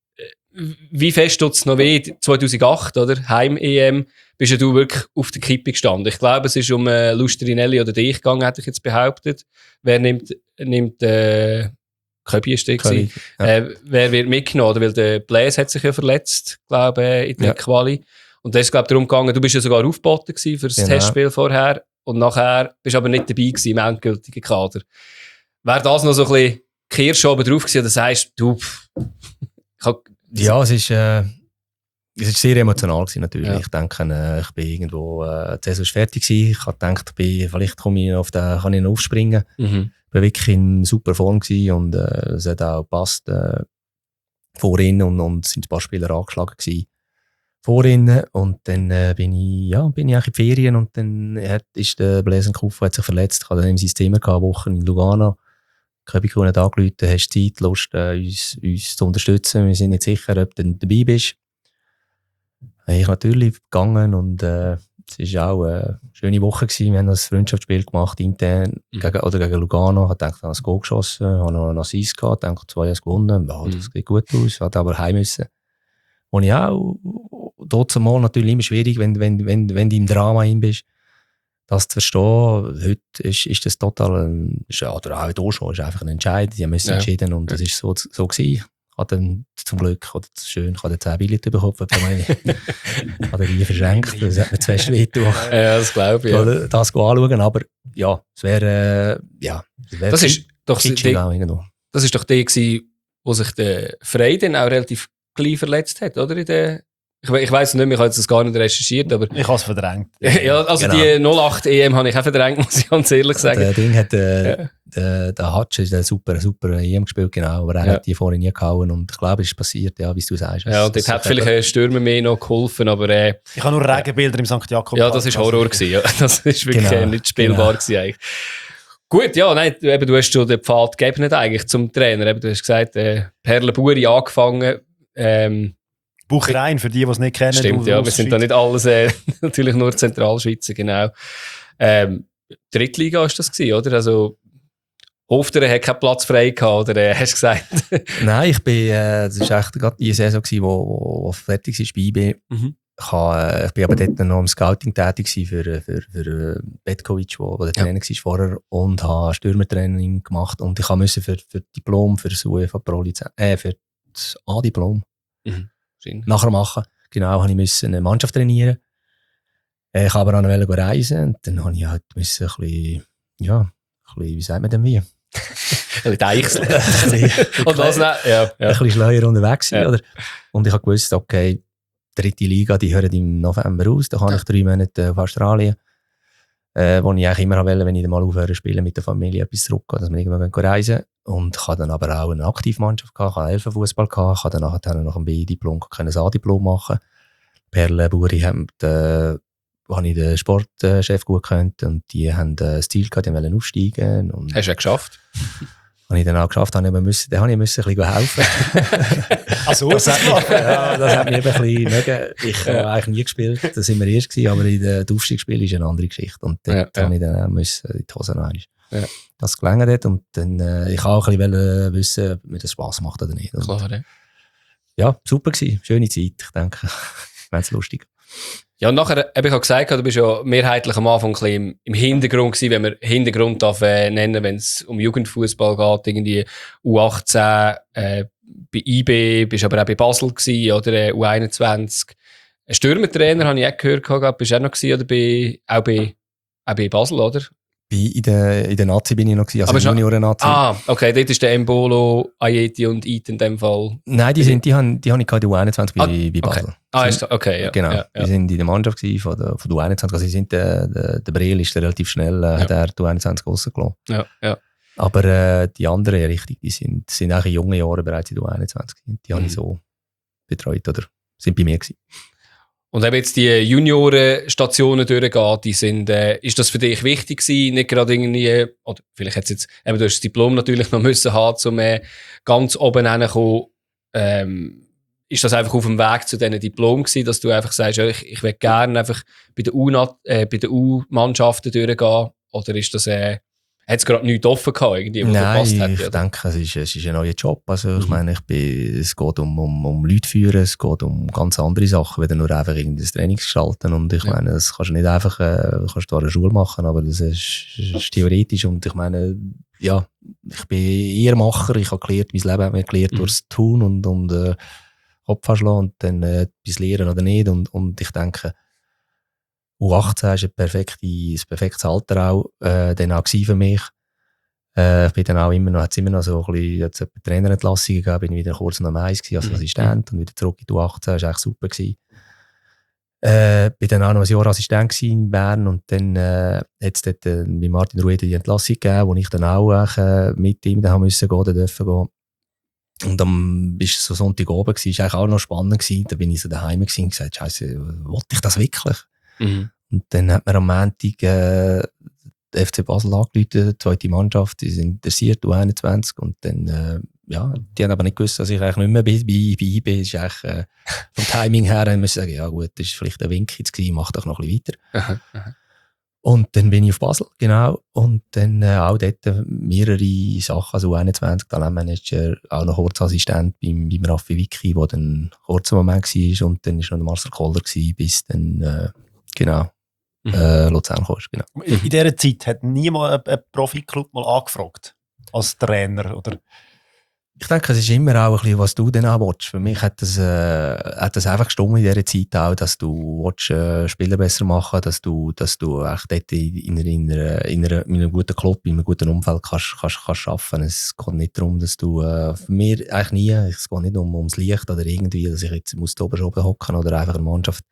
wie fest tut es noch weh? zweitausendacht, oder? Heim-E M, bist ja du wirklich auf der Kippe gestanden. Ich glaube, es ist um äh, Lustrinelli oder dich gegangen, hätte ich jetzt behauptet. Wer nimmt, nimmt äh, Köbi ist der Köbi, ja. äh, wer wird mitgenommen? Oder? Weil der Blaise hat sich ja verletzt, glaube ich, in der ja. Quali. Und das ist, glaube ich, darum gegangen, du bist ja sogar aufgeboten gewesen für das genau. Testspiel vorher. Und nachher bist du aber nicht dabei gewesen im endgültigen Kader. Wäre das noch so ein bisschen Kirsche oben drauf gewesen, oder sagst du, ich hab, ja, es ist, äh, es ist sehr emotional gewesen, natürlich. Ja. Ich denke, äh, ich bin irgendwo, äh, die Saison war fertig gewesen. Ich habe gedacht, bin, vielleicht komme ich auf den, kann ich noch aufspringen. Mhm. Ich war wirklich in super Form gewesen und äh, es hat auch gepasst. Äh, vorhin und, und sind ein paar Spieler angeschlagen gewesen. Vorhin und dann äh, bin ich, ja, bin ich auch in die Ferien und dann hat, ist der Bläsenkopf, hat sich verletzt. Ich hatte dann in sein Zimmer gehabt, Wochen in Lugano. Köbikon hat angerufen, hast du Zeit, Lust, äh, uns, uns zu unterstützen. Wir sind nicht sicher, ob du dabei bist. Ich natürlich gegangen und äh, es war auch eine schöne Woche gewesen. Wir haben ein Freundschaftsspiel gemacht, intern, mhm. gegen, oder gegen Lugano. Ich habe gedacht, ich habe ein Goal geschossen, habe noch einen Assist gehabt, denke, zwei haben gewonnen. Ja, das mhm. geht gut aus, hatte aber heim müssen. Und ich auch, dort mal natürlich immer schwierig, wenn, wenn, wenn, wenn du im Drama hin bist. Das zu verstehen, heute ist, ist das total, ein, ist, oder auch hier schon, ist einfach ein Entscheid. Die haben müssen ja. entschieden und das ist so, so gewesen. Ich habe dann zum Glück, oder schön, ich habe zehn Billette bekommen, ich habe die verschenkt, das hat mir zu fest wehgetan. Ja, das glaube ich. Ja. Das anschauen, aber ja, es wäre, äh, ja, es wäre das ist doch die, auch irgendwo. Das ist doch der gewesen, wo sich der Frey dann auch relativ gleich verletzt hat, oder? In der Ich, ich weiss nicht mehr, ich habe das gar nicht recherchiert, aber... Ich habe es verdrängt. Ja, also genau. Die null acht E M habe ich auch verdrängt, muss ich ganz ehrlich sagen. Der Ding hat, äh, ja. der, der Hatsch ist ein super, super E M gespielt, genau, aber er ja. hat die vorhin nie gehauen und ich glaube, es ist passiert, ja, wie du sagst. Ja, und dort hat vielleicht ein Stürmer mehr noch geholfen, aber... Äh, ich habe nur Regenbilder im Sankt Jakob. Ja, das war Horror gewesen, ja. Das ist wirklich genau. nicht spielbar genau. gewesen eigentlich. Gut, ja, nein, du, eben, du hast schon den Pfad gegeben eigentlich zum Trainer. Eben, du hast gesagt, äh, Perle Buri angefangen, ähm, Bucherein, für die, die es nicht kennen. Stimmt, ja, wir sind da nicht alles, äh, natürlich nur Zentralschweizer, genau. Ähm, Drittliga war das gewesen, oder? Also, Hofteren hat keinen Platz frei gehabt, oder äh, hast du gesagt? Nein, ich bin, äh, das war echt gerade die Saison gewesen, wo, wo, wo fertig war bei I B. Mhm. Ich, habe, ich bin aber dort noch im Scouting tätig für, für, für Petkovic, wo, wo der Trainer ja. war vorher, und habe Stürmertraining gemacht und ich musste für, für Diplom, für das UEFA Pro Lizenz, äh, für das A-Diplom mhm. nachher machen. Genau, habe ich eine Mannschaft trainieren. Ich habe aber auch noch reisen und dann habe ich halt müssen ein bisschen, ja, ein bisschen, wie sagt man denn wie? Ein bisschen deichseln. Und was ja, ja. Ein bisschen schleuer unterwegs sein, ja. oder? Und ich habe gewusst, okay, dritte Liga, die hören im November aus, da habe ich drei Monate auf Australien, äh, wo ich eigentlich immer wollte, wenn ich mal aufhöre spielen mit der Familie etwas zurückgehen, dass wir irgendwann reisen. und ich hatte dann aber auch eine Aktivmannschaft gehabt, ich hatte Elfenfußball gehabt, ich hatte dann nachher nach dem B-Diplom ein A-Diplom machen. Perle Buri haben, äh, habe ich den Sportchef gut gekannt und die haben das Ziel gehabt, die wollen aufsteigen. Und hast du ja geschafft? habe ich dann auch geschafft, habe ich müssen, dann habe ich müssen ein bisschen helfen. Also, das, hat mich, ja, das hat mich eben ein bisschen mögen. Ich habe eigentlich nie gespielt, das sind wir erst gewesen, aber in den Aufstiegsspielen ist eine andere Geschichte. Und dort ja, ja. habe ich dann auch müssen in die Hose rein. Ja. Das gelangt hat und dann, äh, ich auch ein bisschen wissen, ob mir das Spass macht oder nicht. Und klar, ja. Ja, super gewesen, schöne Zeit, ich denke, ich fände es lustig. Ja, und nachher, habe ich auch gesagt, du bist ja mehrheitlich am Anfang ein bisschen im, im Hintergrund gewesen, wenn man Hintergrund darf, äh, nennen, wenn es um Jugendfußball geht, irgendwie U achtzehn, äh, bei I B, bist aber auch bei Basel gewesen, oder äh, U einundzwanzig. Ein Stürmertrainer habe ich auch gehört, gehabt, bist du auch noch gewesen, oder bei, auch, bei, auch bei Basel, oder? In der, in der Nazi bin ich noch gewesen, also Junioren-Nazi. Ah, okay, dort ist der Embolo, Ayeti und Iten in dem Fall. Nein, die, sind, die, haben, die habe ich gerade in U einundzwanzig bei, ah, bei Basel. Okay. Ah, ist das, okay, ja. Genau, ja, ja. die sind in der Mannschaft von der, von der U einundzwanzig. Also, sind der, der, der Breel ist relativ schnell, äh, ja. hat er die U einundzwanzig rausgelassen. Ja, ja. Aber äh, die anderen, richtig, die sind, sind auch in jungen Jahren bereits in der U einundzwanzig. Die mhm. habe ich so betreut oder sind bei mir gewesen. Und eben jetzt die Junioren-Stationen durchgehen, die sind, äh, ist das für dich wichtig gewesen? Nicht gerade irgendwie, oder vielleicht hättest jetzt, eben du hast das Diplom natürlich noch müssen haben, um äh, ganz oben hinzukommen. Ähm, ist das einfach auf dem Weg zu diesen Diplom gewesen, dass du einfach sagst, ja, ich, ich will gerne einfach bei den U, äh, bei den U-Mannschaften durchgehen? Oder ist das, äh, hat es gerade nichts offen gehabt, irgendwie, wo Nein, verpasst hätte? ich oder? denke, es ist, es ist ein neuer Job. Also, ich mhm. meine, ich bin, es geht um, um, um Leute führen, es geht um ganz andere Sachen, weder nur einfach irgendwie das Training gestalten. Und ich ja. meine, das kannst du nicht einfach, äh, du kannst zwar eine Schule machen, aber das ist, ist theoretisch. Und ich meine, ja, ich bin eher Macher, ich habe gelernt, mein Leben hat mir gelernt, mhm. durchs Tun und, und äh, Kopf anschlagen und dann äh, etwas lernen oder nicht. Und, und ich denke, U achtzehn ist ein, perfekte, ein perfektes Alter auch, äh, dann auch für mich. Äh, ich bin dann auch immer noch, hat's immer noch so ein bisschen, jetzt eine Trainerentlassung gegeben, bin wieder kurz noch am Eis gewesen als mhm. Assistent und wieder zurück in die U achtzehn, das war echt super gewesen. Äh, bin dann auch noch ein Jahr Assistent gewesen in Bern und dann, äh, hat's dort, äh, bei Martin Rueda die Entlassung gegeben, wo ich dann auch, äh, mit ihm dann haben müssen gehen, dann dürfen gehen. Und dann bist du so Sonntag oben gewesen, ist eigentlich auch noch spannend gewesen, da bin ich so daheim gewesen und gesagt, Scheisse, wollte ich das wirklich? Mhm. Und dann hat man am Montag, äh, der F C Basel angerufen, zweite Mannschaft, die sind interessiert, U einundzwanzig. Und dann, äh, ja, die haben aber nicht gewusst, dass ich eigentlich nicht mehr bei, bei, bei I B ist. Eigentlich, äh, vom Timing her müssen wir sagen, ja gut, das war vielleicht ein Wink jetzt gewesen, mach doch noch ein bisschen weiter. Aha, aha. Und dann bin ich auf Basel, genau. Und dann äh, auch dort mehrere Sachen, also U einundzwanzig, Talentmanager, auch noch Kurzassistent beim, beim Raffi Vicky, der dann ein kurzer Moment war. Und dann war noch der Marcel Koller gewesen, bis dann, äh, genau. Mhm. Äh, Luzern kommst, genau. In, in dieser Zeit hat niemand ein, ein Profiklub mal angefragt als Trainer, oder? Ich denke, es ist immer auch ein bisschen, was du dann auch willst. Für mich hat das, äh, hat das einfach gestimmt in dieser Zeit auch, dass du willst, äh, Spieler besser machen, dass du, dass du echt dort in, in, in, einer, in, einer, in einem guten Club, in einem guten Umfeld kannst, kannst, kannst arbeiten. Es geht nicht darum, dass du, äh, für mich eigentlich nie, es geht nicht um, ums Licht oder irgendwie, dass ich jetzt muss da oben oben hocken oder einfach eine Mannschaft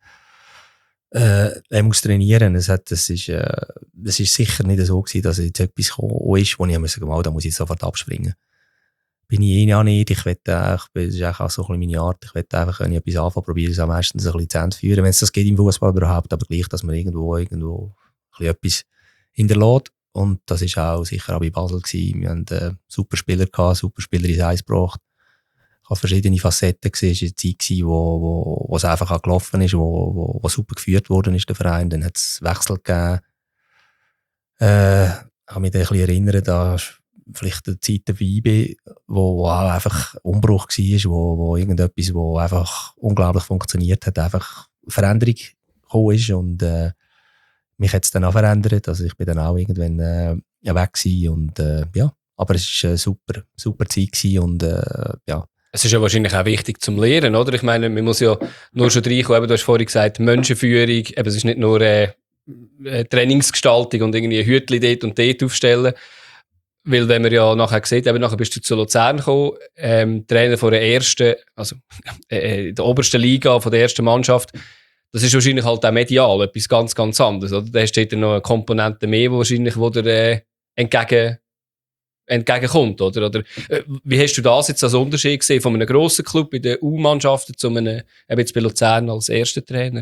Äh, er muss trainieren. Es hat, das ist, äh, das ist sicher nicht so gewesen, dass jetzt etwas gekommen ist, wo ich musste, oh, da muss ich sofort abspringen. Bin ich eh auch nicht. Ich wette, das ist auch so ein bisschen meine Art. Ich wette einfach, wenn ich etwas anfange, probiere es am meisten ein bisschen zu Ende führen. Wenn es das geht im Fußball überhaupt, aber gleich, dass man irgendwo, irgendwo ein bisschen etwas hinterlässt. Und das ist auch sicher auch bei Basel gewesen. Wir haben äh, super Spieler gehabt, super Spieler ins Eis gebracht. Ich habe verschiedene Facetten gesehen. Es war eine Zeit, wo, wo, wo es einfach auch gelaufen ist, wo, wo, wo super geführt worden ist, der Verein. Dann hat es Wechsel gegeben. Äh, ich kann mich da ein bisschen erinnern, da vielleicht die Zeit bei I B, wo, wo auch einfach Umbruch war, wo, wo irgendetwas, wo einfach unglaublich funktioniert hat, einfach Veränderung gekommen ist und äh, mich hat es dann auch verändert. Also ich bin dann auch irgendwann äh, weg gewesen und äh, ja, aber es war eine super, super Zeit gewesen und äh, ja. Es ist ja wahrscheinlich auch wichtig zum Lehren, oder? Ich meine, man muss ja nur schon reinkommen, du hast vorhin gesagt, Menschenführung, eben, es ist nicht nur äh, Trainingsgestaltung und irgendwie ein Hütchen dort und dort aufstellen. Weil wenn man ja nachher sieht, eben nachher bist du zu Luzern gekommen, ähm, Trainer von der ersten, also äh, der obersten Liga, von der ersten Mannschaft, das ist wahrscheinlich halt auch medial etwas ganz, ganz anderes, oder? Da hast du noch eine Komponente mehr, wo wahrscheinlich, wo dir äh, entgegen entgegenkommt, oder? Oder äh, wie hast du das jetzt als Unterschied gesehen von einem grossen Club in den U-Mannschaften zu einem, eben jetzt bei Luzern als erster Trainer?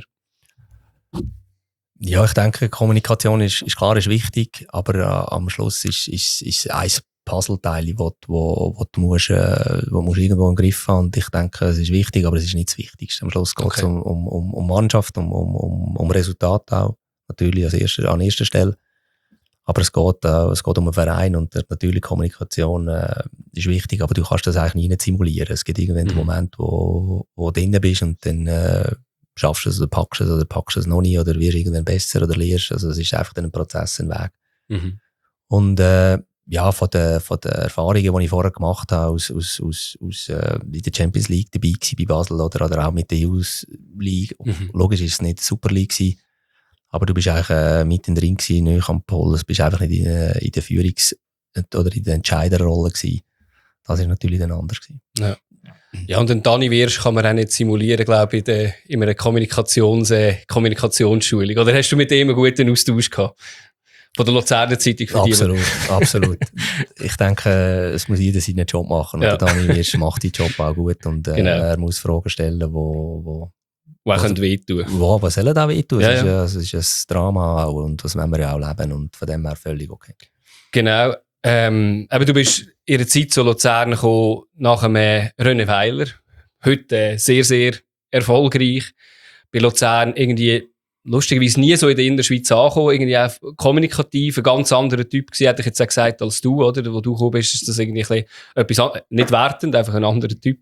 Ja, ich denke, Kommunikation ist, ist klar, ist wichtig, aber äh, am Schluss ist, ist, ist ein Puzzleteil, wo, wo, wo du musst, äh, wo musst irgendwo im Griff haben. Und ich denke, es ist wichtig, aber es ist nicht das Wichtigste. Am Schluss geht es Okay. um, um, um, um Mannschaft, um, um, um, um Resultat auch. Natürlich als erster, an erster Stelle. Aber es geht, äh, es geht um einen Verein und natürlich Kommunikation äh, ist wichtig, aber du kannst das eigentlich nie nicht simulieren. Es gibt irgendwann einen Mhm. Moment, wo, wo du drin bist und dann äh, schaffst du es oder packst du es oder packst du es noch nicht oder wirst irgendwann besser oder lernst. Also es ist einfach dann ein Prozess, ein Weg. Mhm. Und äh, ja, von den von der Erfahrungen, die ich vorher gemacht habe, aus, aus, aus, aus äh, in der Champions League dabei gewesen bei Basel oder, oder auch mit der Youth League. Mhm. Logisch ist es nicht die Super League gewesen, aber du bist eigentlich äh, mittendrin gewesen, nahe am Pol. Du bist einfach nicht in, äh, in der Führungs- oder in der Entscheiderrolle gewesen. Das ist natürlich dann anders gewesen. Ja. Ja, und den Dani Wirsch kann man auch nicht simulieren, glaube ich, in, der, in einer Kommunikations, äh, Kommunikationsschulung. Oder hast du mit ihm einen guten Austausch gehabt? Von der Luzerner Zeitung für Absolut, absolut. Ich denke, äh, es muss jeder seinen Job machen. Ja. Und der Dani Wirsch macht den Job auch gut und äh, Genau. er muss Fragen stellen, wo, wo die auch Also- wehtun können. Wow, was soll da wehtun? Ja, Es, ist, ja. ja. es ist ein Drama auch und das wollen wir ja auch leben und von dem her völlig okay. Genau. Ähm, aber du bist in einer Zeit zu Luzern gekommen, nach einem äh, René Weiler. Heute äh, sehr, sehr erfolgreich. Bei Luzern irgendwie lustigerweise nie so in der Innerschweiz angekommen. Irgendwie auch kommunikativ, ein ganz anderer Typ gewesen, hätte ich jetzt auch gesagt, als du, oder? Wo du gekommen bist, ist das irgendwie ein bisschen etwas, an- nicht wertend, einfach ein anderer Typ.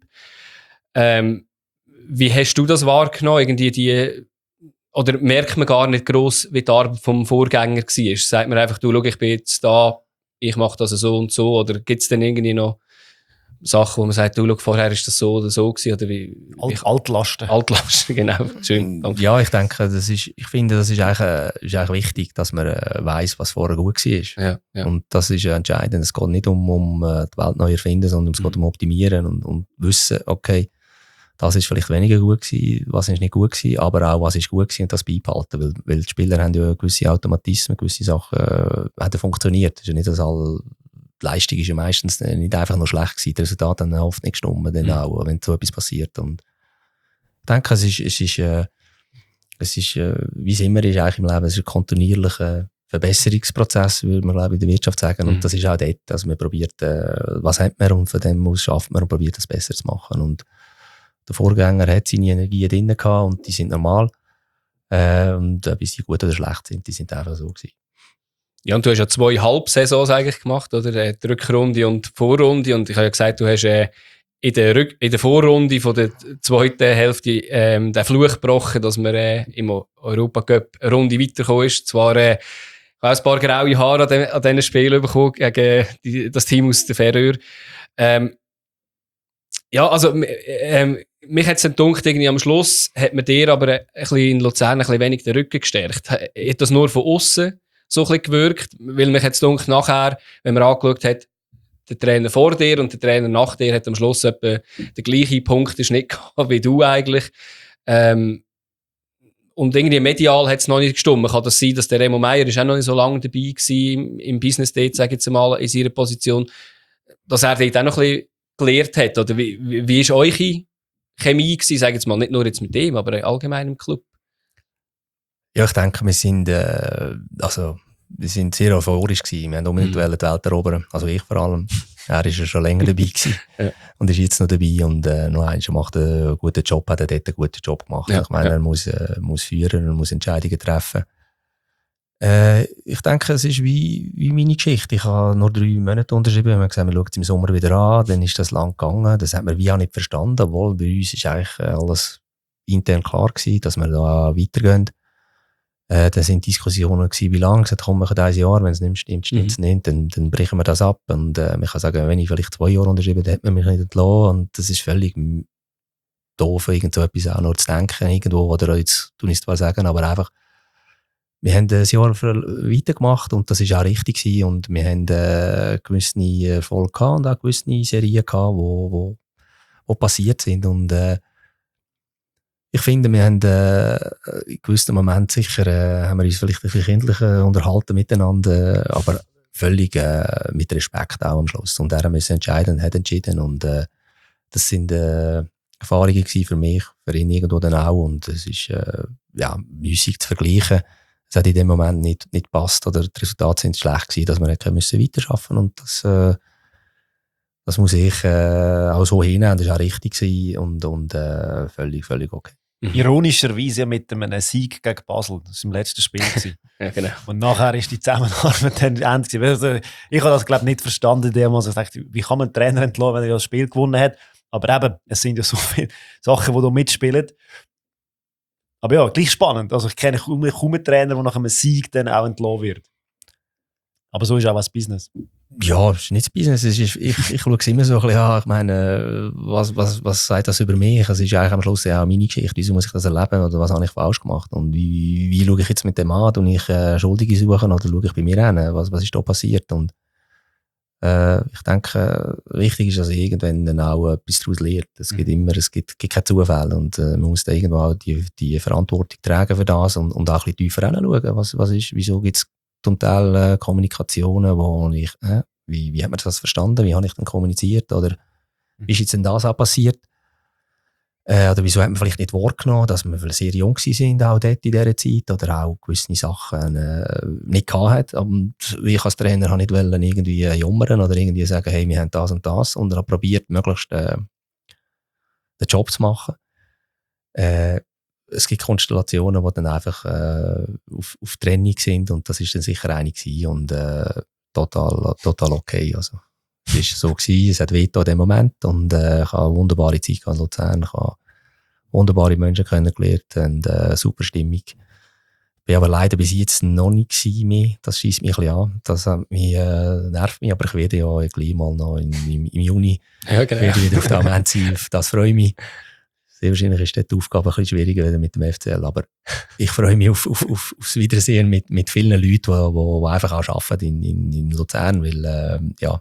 Ähm, wie hast du das wahrgenommen? Irgendwie die, oder merkt man gar nicht gross, wie die Arbeit vom Vorgänger war? Sagt man einfach, du, schau, ich bin jetzt da, ich mache das so und so, oder gibt es dann irgendwie noch Sachen, wo man sagt, du, schau, vorher ist das so oder so gewesen, oder wie, wie Alt, Altlasten. Altlasten, genau. Schön. Danke. Ja, ich denke, das ist, ich finde, das ist eigentlich, äh, ist eigentlich wichtig, dass man äh, weiss, was vorher gut war. Ja, ja. Und das ist ja entscheidend. Es geht nicht um, um äh, die Welt neu erfinden, sondern es Mhm. geht um Optimieren und, und wissen, okay, das ist vielleicht weniger gut gewesen, was ist nicht gut gewesen, aber auch was ist gut gewesen und das beibehalten, weil, weil die Spieler haben ja gewisse Automatismen, gewisse Sachen äh, haben funktioniert. Es ist ja nicht, dass all, die Leistung ist ja meistens nicht einfach nur schlecht gewesen, die Resultate haben oft nicht gestimmt, dann Mhm. auch, wenn so etwas passiert. Und ich denke, es ist, es ist, äh, es ist äh, wie es immer ist eigentlich im Leben, es ist ein kontinuierlicher Verbesserungsprozess, würde man glaube ich in der Wirtschaft sagen. Mhm. Und das ist auch dort, also man probiert, äh, was hat man und von dem aus schafft man und probiert das besser zu machen. Und der Vorgänger hat seine Energien drin gehabt und die sind normal. Äh, und ob sie gut oder schlecht sind, die sind einfach so gewesen. Ja, und du hast ja zwei Halbsaisons eigentlich gemacht, oder? Äh, Die Rückrunde und die Vorrunde. Und ich habe ja gesagt, du hast äh, in, der Rück in der Vorrunde von der zweiten Hälfte ähm, den Fluch gebrochen, dass man äh, im Europacup eine Runde weitergekommen ist. Zwar äh, ich habe ein paar graue Haare an, dem, an diesen Spielen bekommen gegen die, das Team aus der Färöer. Ähm, ja, also m- ähm, mich hat es dann gedacht, irgendwie am Schluss hat man dir aber ein bisschen in Luzern ein bisschen wenig den Rücken gestärkt. Hat das nur von außen so ein bisschen gewirkt? Weil mich jetzt gedacht, nachher, wenn man angeschaut hat, der Trainer vor dir und der Trainer nach dir hat am Schluss etwa den gleichen Punkteschnitt gehabt wie du eigentlich. Ähm, und irgendwie medial hat es noch nicht gestimmt. Kann das sein, dass der Remo Meier ist auch noch nicht so lange dabei war im, im Business dort, sage ich jetzt mal, in seiner Position, dass er dort auch noch ein bisschen gelehrt hat? Oder wie, wie, wie ist eure Chemie gewesen, sage ich jetzt mal, nicht nur jetzt mit dem, aber allgemein im Club? Ja, ich denke, wir sind, äh, also, wir sind sehr euphorisch gewesen. Wir haben unbedingt Mhm. mhm. die Welt erobern. Also ich vor allem. Er ist ja schon länger dabei gewesen. Ja. Und ist jetzt noch dabei und äh, noch eins, er macht einen guten Job, hat er dort einen guten Job gemacht. Ja, Ich meine, ja. er muss, äh, muss führen, er muss Entscheidungen treffen. Äh, ich denke, es ist wie, wie meine Geschichte. Ich habe nur drei Monate unterschrieben. Wir haben gesagt, wir schauen es im Sommer wieder an. Dann ist das lang gegangen. Das hat man wie auch nicht verstanden. Obwohl bei uns ist eigentlich äh, alles intern klar gewesen, dass wir da weitergehen. Äh, da sind Diskussionen gewesen, wie lange. Gesagt, komm, wir machen ein Jahr. Wenn es nicht stimmt, stimmt es nicht. Dann, dann brechen wir das ab. Und äh, man kann sagen, wenn ich vielleicht zwei Jahre unterschrieben, dann hat man mich nicht entlassen. Und das ist völlig m- doof, irgend so etwas auch noch zu denken. Irgendwo, oder jetzt, tu ich zwar sagen, aber einfach, wir haben ein Jahr für- weitergemacht und das war auch richtig gewesen. Und wir haben äh, gewisse Erfolge gehabt und auch gewisse Serien gehabt, wo, wo, wo passiert sind. Und äh, ich finde, wir haben äh, in gewissen Momenten sicher, äh, haben wir uns vielleicht ein bisschen kindlich äh, unterhalten miteinander, äh, aber völlig äh, mit Respekt auch am Schluss. Und er musste entscheiden und hat entschieden. Und äh, das sind äh, Erfahrungen gewesen für mich, für ihn irgendwo dann auch. Und es ist äh, ja, müßig zu vergleichen. Es hat in dem Moment nicht, nicht gepasst oder die Resultate sind schlecht gewesen, dass wir nicht müssen weiterarbeiten. Und das, äh, das muss ich äh, auch so hinnehmen. Das war auch richtig gewesen und, und äh, völlig, völlig okay. Mhm. Ironischerweise ja mit einem Sieg gegen Basel. Das war im letzten Spiel. Ja, genau. Und nachher ist die Zusammenarbeit dann Ende. Also, ich habe das, glaube ich, nicht verstanden. Damals. Ich dachte, wie kann man einen Trainer entlassen, wenn er das Spiel gewonnen hat? Aber eben, es sind ja so viele Sachen, die da mitspielen. Aber ja, gleich spannend. Also ich kenne kaum, kaum einen Trainer, der nach einem Sieg dann auch entlassen wird. Aber so ist auch das Business. Ja, es ist nicht das Business. Es ist, ich, ich schaue es immer so ein bisschen an. Ich meine, was, was, was sagt das über mich? Es ist eigentlich am Schluss ja auch meine Geschichte. Wieso muss ich das erleben? Oder was habe ich falsch gemacht? Und wie, wie schaue ich jetzt mit dem an? Und ich äh, Schuldige suchen oder schaue ich bei mir hin? Was, was ist da passiert? Und äh, ich denke, wichtig ist, dass ich irgendwann dann auch etwas daraus lerne. Es gibt immer, es gibt, gibt keine Zufälle. Und äh, man muss da irgendwo auch die, die Verantwortung tragen für das und, und auch ein bisschen tiefer hinschauen. Was, was ist, wieso gibt es zum Teil äh, Kommunikationen, wo ich, äh, wie, wie hat man das verstanden? Wie habe ich denn kommuniziert? Oder wie ist jetzt denn das auch passiert? Äh, oder wieso hat man vielleicht nicht wahrgenommen, dass wir sehr jung waren, auch dort in dieser Zeit, oder auch gewisse Sachen äh, nicht gehabt hat. Und ich als Trainer habe nicht wollen, irgendwie jammern oder irgendwie sagen, hey, wir haben das und das, und habe probiert, möglichst äh, den Job zu machen. Äh, es gibt Konstellationen, die dann einfach äh, auf, auf Trennung sind, und das ist dann sicher eine gewesen und äh, total, total okay. Also, es war so gewesen, es hat wehgetan in dem Moment, und äh, ich habe eine wunderbare Zeit in Luzern, ich habe wunderbare Menschen kennengelernt und äh, super Stimmung. Ich bin aber leider bis jetzt noch nicht gewesen mehr. Das scheisst mich ein bisschen an. Das hat mich, äh, nervt mich, aber ich werde ja gleich mal noch im, im, im Juni ja, genau. werde wieder auf der Moment sein. Auf das freue ich mich. Sehr wahrscheinlich ist die Aufgabe ein bisschen schwieriger mit dem F C L, aber ich freue mich auf, auf, auf, aufs Wiedersehen mit, mit vielen Leuten, die, die, die einfach auch arbeiten in, in, in Luzern, weil äh, ja,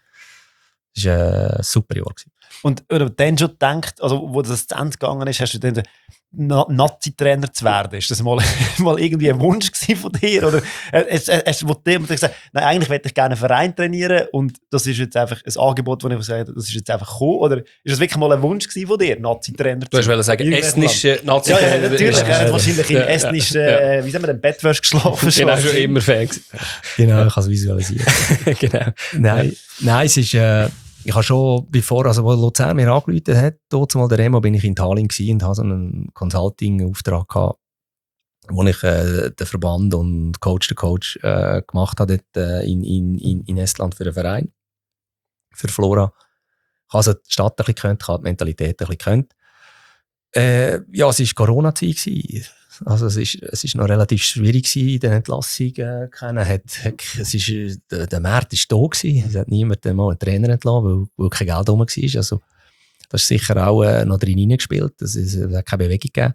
es war ein super Jahr gewesen. Und oder dann schon gedacht, also wo das zu Ende gegangen ist, hast du dann Na- Nazi-Trainer zu werden? Ist das mal, mal irgendwie ein Wunsch gewesen von dir? Oder hast, hast du gesagt, nein, eigentlich möchte ich gerne einen Verein trainieren und das ist jetzt einfach ein Angebot, das ich gesagt habe, das ist jetzt einfach gekommen? Oder ist das wirklich mal ein Wunsch gewesen von dir, Nazi-Trainer zu werden? Du wolltest sagen, estnische Nazi-Trainer. Ja, ja, natürlich. Er hat wahrscheinlich in ja, estnischen, ja. äh, wie sagen wir denn, Bettwäsche geschlafen. Genau, schon immer Fan. Genau, ich kann es visualisieren. Genau. Nein, nein, es ist... Äh, ich habe schon, bevor, also wo Luzern mir angerufen hat, dort mal der Remo, bin ich in Tallinn gewesen und habe so einen Consulting-Auftrag gehabt, wo ich äh, den Verband und Coach der Coach äh, gemacht habe dort, äh, in, in, in Estland für einen Verein, für Flora. Ich habe also die Stadt ein bisschen gekannt, ich habe die Mentalität ein bisschen gekannt. Äh, ja, es war Corona-Zeit gewesen. Also es ist, es ist noch relativ schwierig gewesen, in der Entlassung äh, kennen. Hat, es ist, der, der Markt war da gewesen. Es hat niemand mal einen Trainer entlassen, weil, weil kein Geld rum war. Also, das ist sicher auch äh, noch drin reingespielt. Es hat keine Bewegung gegeben.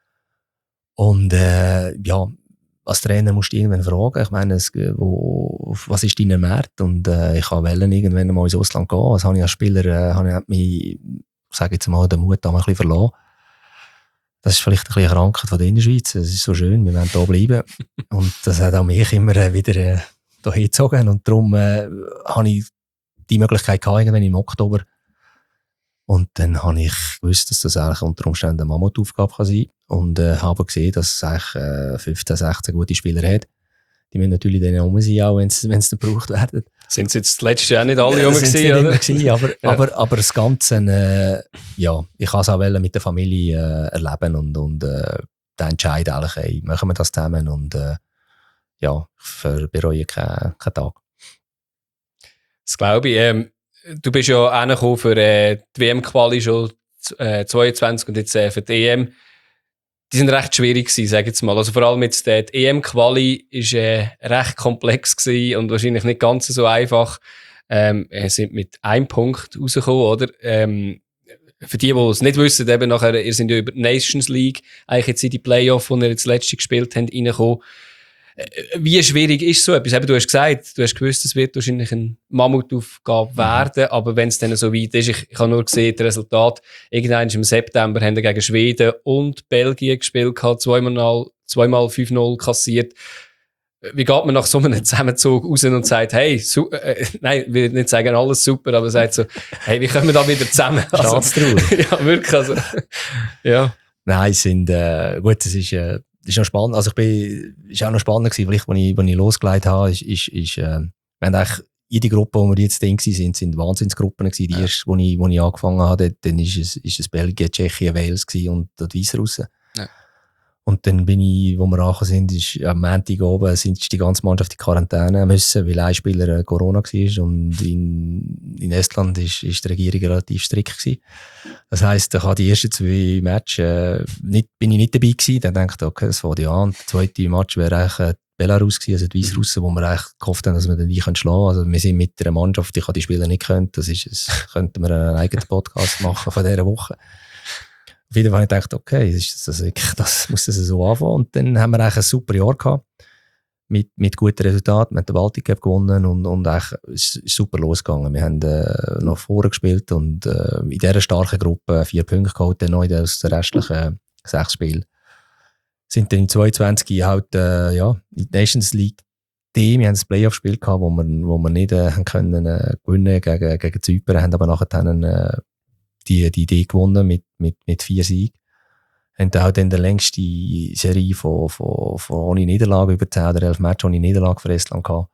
Und äh, ja, als Trainer musst du irgendwann fragen, ich meine, es, wo, was ist dein Markt? Und äh, ich wollte irgendwann mal ins Ausland gehen. Also habe ich als Spieler, äh, habe ich mich, ich sage jetzt mal, den Mut ein bisschen verloren. Das ist vielleicht ein bisschen eine Krankheit von der Innerschweiz. Es ist so schön, wir wollen hier bleiben. Und das hat auch mich immer äh, wieder äh, hierher gezogen. Und darum äh, habe ich die Möglichkeit gehabt, irgendwann im Oktober. Und dann habe ich gewusst, dass das eigentlich unter Umständen eine Mammutaufgabe kann sein kann. Und äh, habe gesehen, dass es eigentlich äh, fünfzehn, sechzehn gute Spieler hat. Die müssen natürlich dann rum sein, auch wenn sie dann gebraucht werden. Sind es jetzt das letzte Jahr nicht alle ja, rum gewesen, oder? Gewesen, aber, ja. aber, aber das Ganze, äh, ja, ich kann es auch mit der Familie äh, erleben und, und äh, dann entscheiden eigentlich, ey, machen wir das zusammen und äh, ja, ich bereue keinen kein Tag. Das glaube ich. Ähm, du bist ja reingekommen für äh, die W M-Quali schon äh, zweiundzwanzig und jetzt äh, für die E M. Die sind recht schwierig gewesen, sage ich jetzt mal. Also vor allem jetzt die E M-Quali ist äh, recht komplex gewesen und wahrscheinlich nicht ganz so einfach. Ähm, wir sind mit einem Punkt rausgekommen, oder? Ähm, für die, die es nicht wissen, eben nachher, ihr seid ja über die Nations League eigentlich jetzt in die Playoff, wo ihr jetzt letzte gespielt habt, reingekommen. Wie schwierig ist so etwas? Eben, du hast gesagt, du hast gewusst, es wird wahrscheinlich eine Mammutaufgabe werden, aber wenn es dann so weit ist, ich, ich habe nur gesehen, das Resultat, irgendwann im September haben wir gegen Schweden und Belgien gespielt, zweimal, zweimal fünf null kassiert. wie geht man nach so einem Zusammenzug raus und sagt, hey, su- äh, nein, ich will nicht sagen, alles super, aber sagt so, hey, wie kommen wir da wieder zusammen? Also, ja, wirklich, also, ja. Nein, es sind, äh, gut, es ist, äh, ist noch spannend, also ich bin, ist auch noch spannend gewesen, vielleicht, als ich, als ich losgelegt habe, ist, ist, ist äh, wir haben eigentlich jede Gruppe, wo wir jetzt drin sind, sind Wahnsinnsgruppen gewesen. Die ja. erste, wo ich, wo ich angefangen habe, dann ist es, ist es Belgien, Tschechien, Wales gewesen und die Weißrussen. Ja. Und dann bin ich, wo wir angekommen sind, ist am Montag oben, sind die ganze Mannschaft in Quarantäne müssen, weil ein Spieler Corona war. Und in, in Estland ist, ist die Regierung relativ strikt gewesen. Das heisst, ich habe die ersten zwei Matches, äh, nicht, bin ich nicht dabei gewesen. Dann dachte ich, okay, das fängt ja an. Der zweite Match wäre eigentlich äh, Belarus gewesen, also die Weißrussen, wo wir eigentlich gehofft haben, dass wir dann nie schlagen können. Also wir sind mit der Mannschaft, ich habe die Spieler nicht gekannt. Das ist, das könnten wir einen eigenen Podcast machen von dieser Woche. Auf jeden Fall habe ich gedacht, okay, das, das, das muss das so anfangen. Und dann haben wir eigentlich ein super Jahr gehabt. Mit, mit guten Resultaten. Wir haben den Baltic Cup gewonnen und, und eigentlich ist, ist super losgegangen. Wir haben äh, nach vorne gespielt und äh, in dieser starken Gruppe vier Punkte geholt, dann noch aus den restlichen sechs Spielen. Sind dann in zweiundzwanzig halt, äh, ja, in der Nations League D. Wir haben ein Playoff-Spiel gehabt, wo wir, wo wir nicht äh, haben können, äh, gewinnen gegen, gegen Zypern, haben aber nachher dann, äh, die, die Idee gewonnen mit, mit, mit vier Siegen. Haben auch dann die längste Serie von, von, von ohne Niederlage über zehn oder elf Matches ohne Niederlage für Estland gehabt.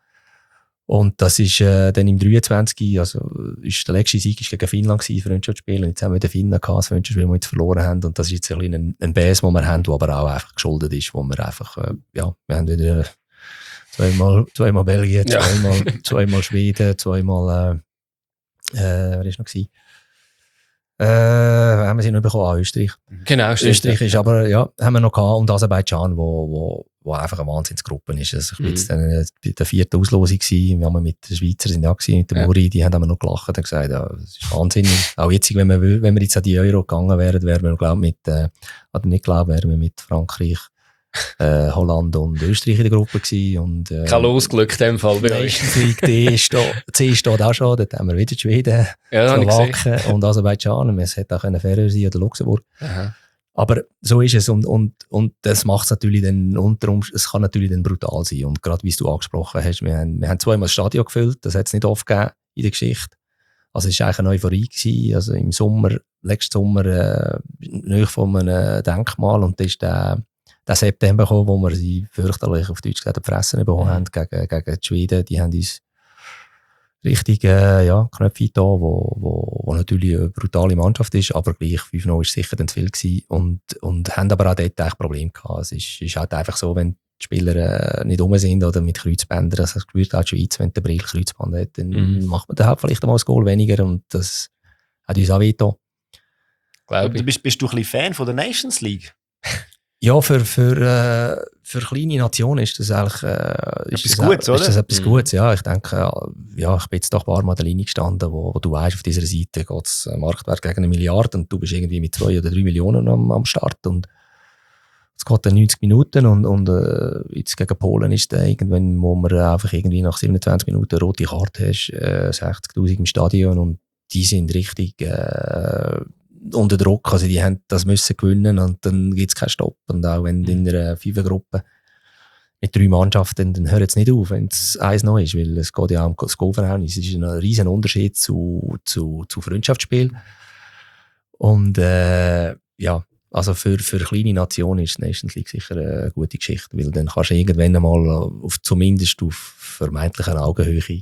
Und das ist äh, dann im dreiundzwanzig, also ist der letzte Sieg ist gegen Finnland gewesen, Freundschaftsspiel. Und jetzt haben wir den Finnen gehabt, das Freundschaftsspiel, das wir jetzt verloren haben. Und das ist jetzt ein, ein, ein Bass, den wir haben, der aber auch einfach geschuldet ist, wo wir einfach, äh, ja, wir haben wieder zweimal, zweimal Belgien, ja. zweimal, zweimal Schweden, zweimal, äh, äh, wer ist noch gewesen? Äh, haben wir sie noch bekommen? Ah, Österreich. Genau, stimmt. Österreich ist aber, ja, haben wir noch gehabt. Und Aserbaidschan, wo, wo, wo einfach eine Wahnsinnsgruppe ist. Also ich bin Mhm. jetzt dann bei der vierten Auslosung gewesen. Wir haben mit den Schweizern sind ja gewesen, mit der Muri, ja. Die haben aber noch gelacht und gesagt, ja, das ist wahnsinnig. Auch jetzt, wenn wir, wenn wir jetzt an die Euro gegangen wären, wären wir, glaube ich, mit, äh, oder nicht glaube, wären wir mit Frankreich, äh, Holland und Österreich in der Gruppe gewesen. Und, äh, kein Losglück in dem Fall bei euch. D steht, C steht auch schon, dort haben wir wieder die Schweden, Ja, Slowaken und Aserbaidschan. Es hätte auch Färöer sein oder Luxemburg. Aha. Aber so ist es und, und, und das macht es natürlich dann unter uns, es kann natürlich dann brutal sein. Und gerade wie du angesprochen hast, wir haben, wir haben zweimal das Stadion gefüllt, das hat es nicht oft gegeben in der Geschichte. Also es war eigentlich eine Euphorie gewesen. Also im Sommer, letzten Sommer, äh, nahe von einem Denkmal und da ist der der September gekommen, wo wir sie fürchterlich auf Deutsch gesagt die Fressen bekommen haben gegen, gegen die Schweden. Die haben uns richtig äh, ja, Knöpfe da, wo, wo, wo natürlich eine brutale Mannschaft ist, aber gleich fünf null war sicher dann zu viel gewesen und, und haben aber auch dort echt Probleme gehabt. Es ist, ist halt einfach so, wenn die Spieler äh, nicht rum sind oder mit Kreuzbändern, also das gespürt auch die Schweiz, wenn der Brill Kreuzband hat, dann mhm. macht man da halt vielleicht einmal ein Goal weniger und das hat uns auch wehgetan. Du bist, bist du ein bisschen Fan von der Nations League? Ja, für, für, äh, für kleine Nationen ist das eigentlich äh, ist etwas das, Gutes, ist oder? das etwas Mhm. Gutes. Ja, ich denke, ja, ich bin jetzt doch ein paar Mal an der Linie gestanden, wo, wo du weißt, auf dieser Seite geht es Marktwert gegen eine Milliarde und du bist irgendwie mit zwei oder drei Millionen am, am Start und es geht dann neunzig Minuten und, und äh, jetzt gegen Polen ist es irgendwann, wo man einfach irgendwie nach siebenundzwanzig Minuten eine rote Karte hast, äh, sechzigtausend im Stadion und die sind richtig äh, unter Druck, also die haben das müssen gewinnen und dann gibt es keinen Stopp. Und auch wenn in einer Fünfergruppe mit drei Mannschaften, dann hört es nicht auf, wenn es eins noch ist, weil es geht ja auch um das Goalverhältnis. Es ist ein riesen Unterschied zu, zu, zu Freundschaftsspielen. Und äh, ja, also für, für kleine Nationen ist die Nations League sicher eine gute Geschichte, weil dann kannst du irgendwann einmal auf, zumindest auf vermeintlicher Augenhöhe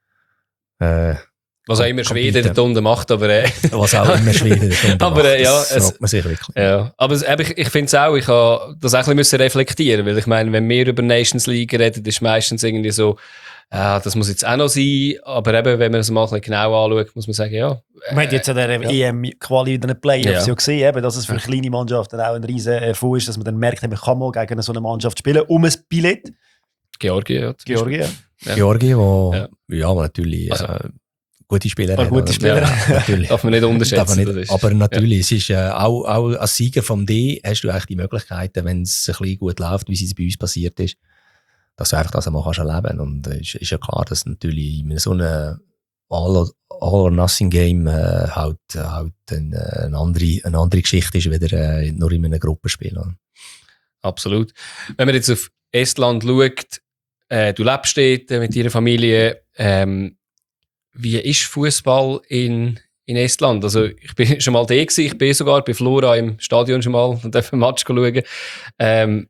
äh, was auch immer Schweden dort unten macht, aber äh, was auch immer Schweden dort unten aber, macht, äh, ja, das es, fragt man sich wirklich. Ja, aber es, ich, ich finde es auch, ich habe das auch ein bisschen reflektieren, weil ich meine, wenn wir über Nations League reden, ist meistens irgendwie so, ja, das muss jetzt auch noch sein, aber eben, wenn man es mal ein bisschen genau anschaut, muss man sagen, ja. Äh, man hat jetzt an der ja. E M-Quali in den Playoffs ja. ja gesehen, eben, dass es für kleine Mannschaften auch ein riesen Erfolg ist, dass man dann merkt, man kann mal gegen so eine Mannschaft spielen, um ein Billett. Georgien, ja. Georgien. Ja. Georgien, wo, ja, ja natürlich, also, äh, gute Spieler. Ah, gute Spieler. Ja, natürlich. Darf man nicht unterschätzen. Nicht, ist, aber natürlich, ja. es ist äh, auch, auch als Sieger vom D hast du eigentlich die Möglichkeiten, wenn es ein bisschen gut läuft, wie es bei uns passiert ist, dass du einfach das einmal kannst erleben. Und es ist, ist ja klar, dass natürlich in so einem All-or-Nothing-Game äh, halt, halt eine, eine, andere, eine andere Geschichte ist, wieder äh, nur in einem Gruppenspiel. Absolut. Wenn man jetzt auf Estland schaut, äh, du lebst dort äh, mit deiner Familie. Ähm, wie ist Fußball in, in Estland? Also, ich bin schon mal da gewesen, ich bin sogar bei Flora im Stadion schon mal und darf ein Match schauen. Ähm,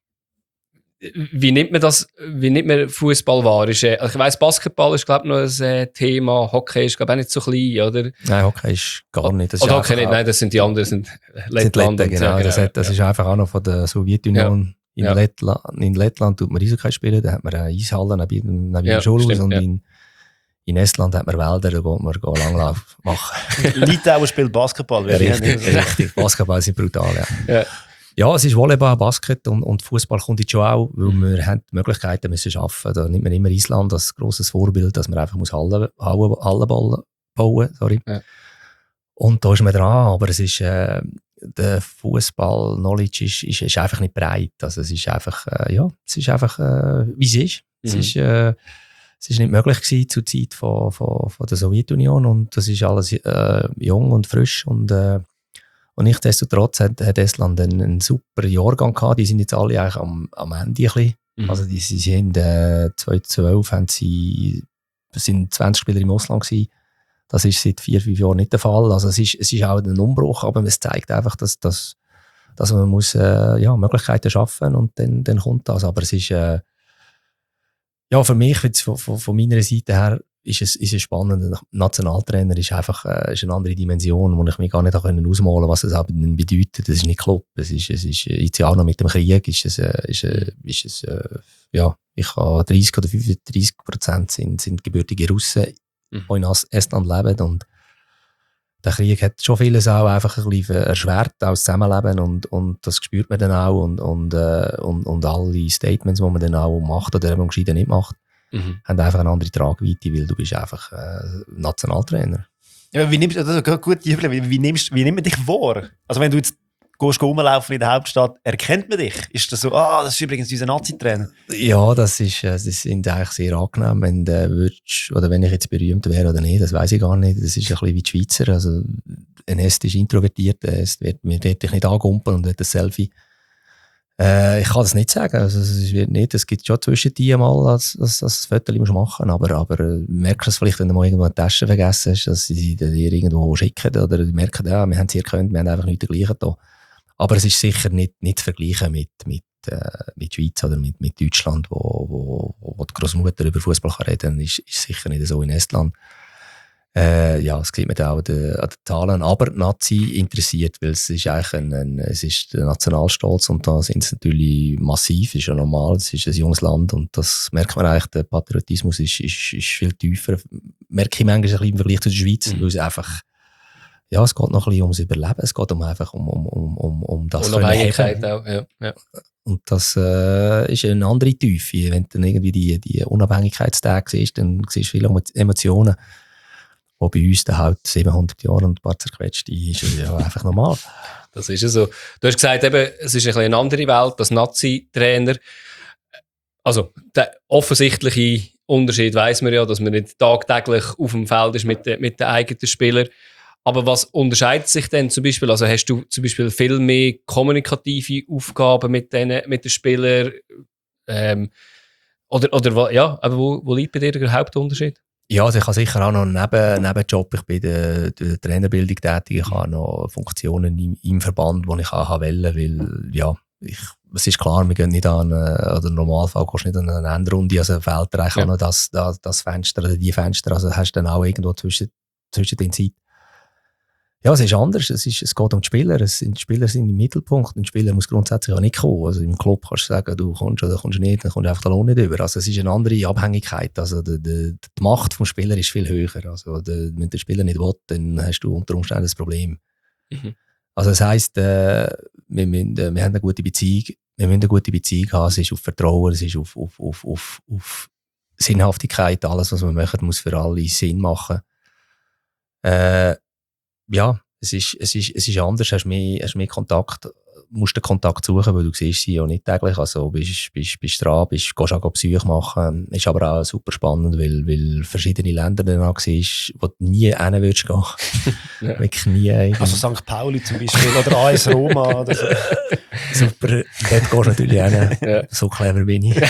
wie nimmt man das, wie nimmt man Fußball wahr? Ist, äh, also ich weiss, Basketball ist, glaube ich, noch ein äh, Thema. Hockey ist, glaube ich, auch nicht so klein, oder? Nein, Hockey ist gar nicht. Das Oder ist Hockey nicht, auch, nein, das sind die anderen, das sind Lettland. Lettland. Genau, Ja, das, hat, das ja. ist einfach auch noch von der Sowjetunion. In, Ja. Lettland, in Lettland tut man Eishockey spielen, da hat man eine Eishalle neben, neben Ja, dem Schulhaus stimmt, und ja. in, in Estland hat man Wälder, da geht man geht Langlauf machen. Litauen spielt Basketball. Ja, richtig, richtig. Basketball sind brutal, ja. Ja. Ja, es ist Volleyball, Basket und, und Fußball kommt jetzt schon auch, weil wir haben die Möglichkeiten müssen schaffen. Da nimmt man immer Island als grosses Vorbild, dass man einfach muss Hallen, Hallen, Hallenball bauen, sorry. Ja. Und da ist man dran, aber es ist, äh, der Fußball-Knowledge ist, ist, ist einfach nicht breit. Also es ist einfach, äh, ja, es ist einfach, äh, wie es ist. Es Mhm. ist, äh, es ist nicht möglich gewesen zur Zeit von, von, von der Sowjetunion und das ist alles äh, jung und frisch und äh, und nichtsdestotrotz hat, hat Estland einen, einen super Jahrgang gehabt. Die sind jetzt alle eigentlich am, am Ende ein bisschen. Mhm. Also die, sie sind äh, zweitausendzwölf haben sie, sind zwanzig Spieler im Ausland gewesen. Das ist seit vier, fünf Jahren nicht der Fall. Also es ist, es ist auch ein Umbruch, aber es zeigt einfach, dass, dass, dass man muss, äh, ja, Möglichkeiten schaffen und dann, dann kommt das. Aber es ist, äh, ja, für mich, jetzt von, von, von meiner Seite her, ist es, ist es spannend. Ein Nationaltrainer ist einfach äh, ist eine andere Dimension, wo ich mir gar nicht ausmalen konnte, was es aber bedeutet. Das ist nicht Club. Es ist, es ist jetzt ja auch noch mit dem Krieg, ist es, äh, ist, äh, ist es äh, ja, ich habe dreißig oder fünfunddreißig Prozent sind, sind gebürtige Russen, Mhm. die in Estland leben. Und der Krieg hat schon vieles auch einfach ein bisschen erschwert, auch das Zusammenleben. Und, und das spürt man dann auch. Und, und, äh, und, und alle Statements, die man dann auch macht oder eben gescheiden nicht macht, Mhm. haben einfach eine andere Tragweite, weil du bist einfach äh, Nationaltrainer. Ja, wie nimmst du, also gut, wie, wie, nimmst, wie nimmt man dich vor? Also wenn du jetzt gehst rumlaufen in der Hauptstadt, erkennt man dich? Ist das so, ah, das ist übrigens unser Nazi-Trainer? Ja, das ist, äh, das sind eigentlich sehr angenehm, wenn du äh, würdest, oder wenn ich jetzt berühmt wäre oder nicht, das weiß ich gar nicht. Das ist ein bisschen wie die Schweizer, also ein Est ist introvertiert, ein Est wird mir dich nicht angumpen und wird ein Selfie. Äh, ich kann das nicht sagen, also es wird nicht, es gibt schon zwischen die mal, als, als, als Foto musst machen, aber, aber äh, merkst du es vielleicht, wenn du mal irgendwo eine Tasche vergessen hast, dass sie dir irgendwo schicken oder die merken, ja, wir haben es hier gekannt, wir haben einfach nicht dergleichen da. Aber es ist sicher nicht, nicht zu vergleichen mit, mit, äh, mit Schweiz oder mit, mit Deutschland, wo, wo, wo die Großmutter über Fußball kann reden, ist, ist sicher nicht so in Estland. Äh, ja, das sieht man auch an den, an den Zahlen. Aber die Nazi interessiert, weil es ist eigentlich ein, ein, es ist der Nationalstolz und da sind es natürlich massiv, ist ja normal, es ist ein junges Land und das merkt man eigentlich, der Patriotismus ist, ist, ist viel tiefer. Merke ich manchmal ein bisschen im Vergleich zu der Schweiz, mhm. weil es einfach, ja, es geht noch ein bisschen ums Überleben, es geht um einfach um, um, um, um, um das Unabhängigkeit auch, ja. ja. Und das äh, ist eine andere Tiefe. Wenn du dann irgendwie die, die Unabhängigkeitstage siehst, dann siehst du viele Emotionen. Wo bei uns dann halt siebenhundert Jahre und ein paar zerquetschte ist es ja einfach normal. Das ist ja so. Du hast gesagt, eben, es ist ein bisschen eine andere Welt, das Nazi-Trainer. Also, der offensichtliche Unterschied weiss man ja, dass man nicht tagtäglich auf dem Feld ist mit, de, mit den eigenen Spielern. Aber was unterscheidet sich denn zum Beispiel? Also hast du zum Beispiel viel mehr kommunikative Aufgaben mit den, mit den Spielern? Ähm, oder, oder ja, aber wo, wo liegt bei dir der Hauptunterschied? Ja, also ich habe sicher auch noch einen Neben, Nebenjob. Ich bin in der Trainerbildung tätig. Ich habe noch Funktionen im, im Verband, die ich auch wählen weil, ja, ich, es ist klar, wir gehen nicht an, oder im Normalfall gehst du nicht an eine Endrunde, also fehlt dir eigentlich ja. auch noch das, das, das Fenster oder die Fenster, also hast du dann auch irgendwo zwischen, zwischen den Zeit. Ja, es ist anders. Es, ist, es geht um die Spieler. Es sind, die Spieler sind im Mittelpunkt. Ein Spieler muss grundsätzlich auch nicht kommen. Also im Club kannst du sagen, du kommst oder kommst nicht, dann kommst du einfach da nicht über. Also es ist eine andere Abhängigkeit. Also die, die, die Macht des Spielers ist viel höher. Also die, wenn der Spieler nicht will, dann hast du unter Umständen ein Problem. Mhm. Also das heisst, äh, wir, müssen, äh, wir haben eine gute Beziehung. Wir müssen eine gute Beziehung haben. Es ist auf Vertrauen, es ist auf, auf, auf, auf, auf Sinnhaftigkeit. Alles, was wir machen, muss für alle Sinn machen. Äh, Ja, es ist, es ist, es ist anders, hast mehr, hast mehr Kontakt musst den Kontakt suchen, weil du siehst sie ja nicht täglich. Also bist, bist, bist dran, bist, gehst auch Besuche machen. Ist aber auch super spannend, weil, weil verschiedene Länder danach siehst, wo du nie hin würdest gehen. Ja. Wirklich nie. Also Sankt Pauli zum Beispiel oder A S Roma oder so. Super, dort gehst du natürlich hin. Ja. So clever bin ich.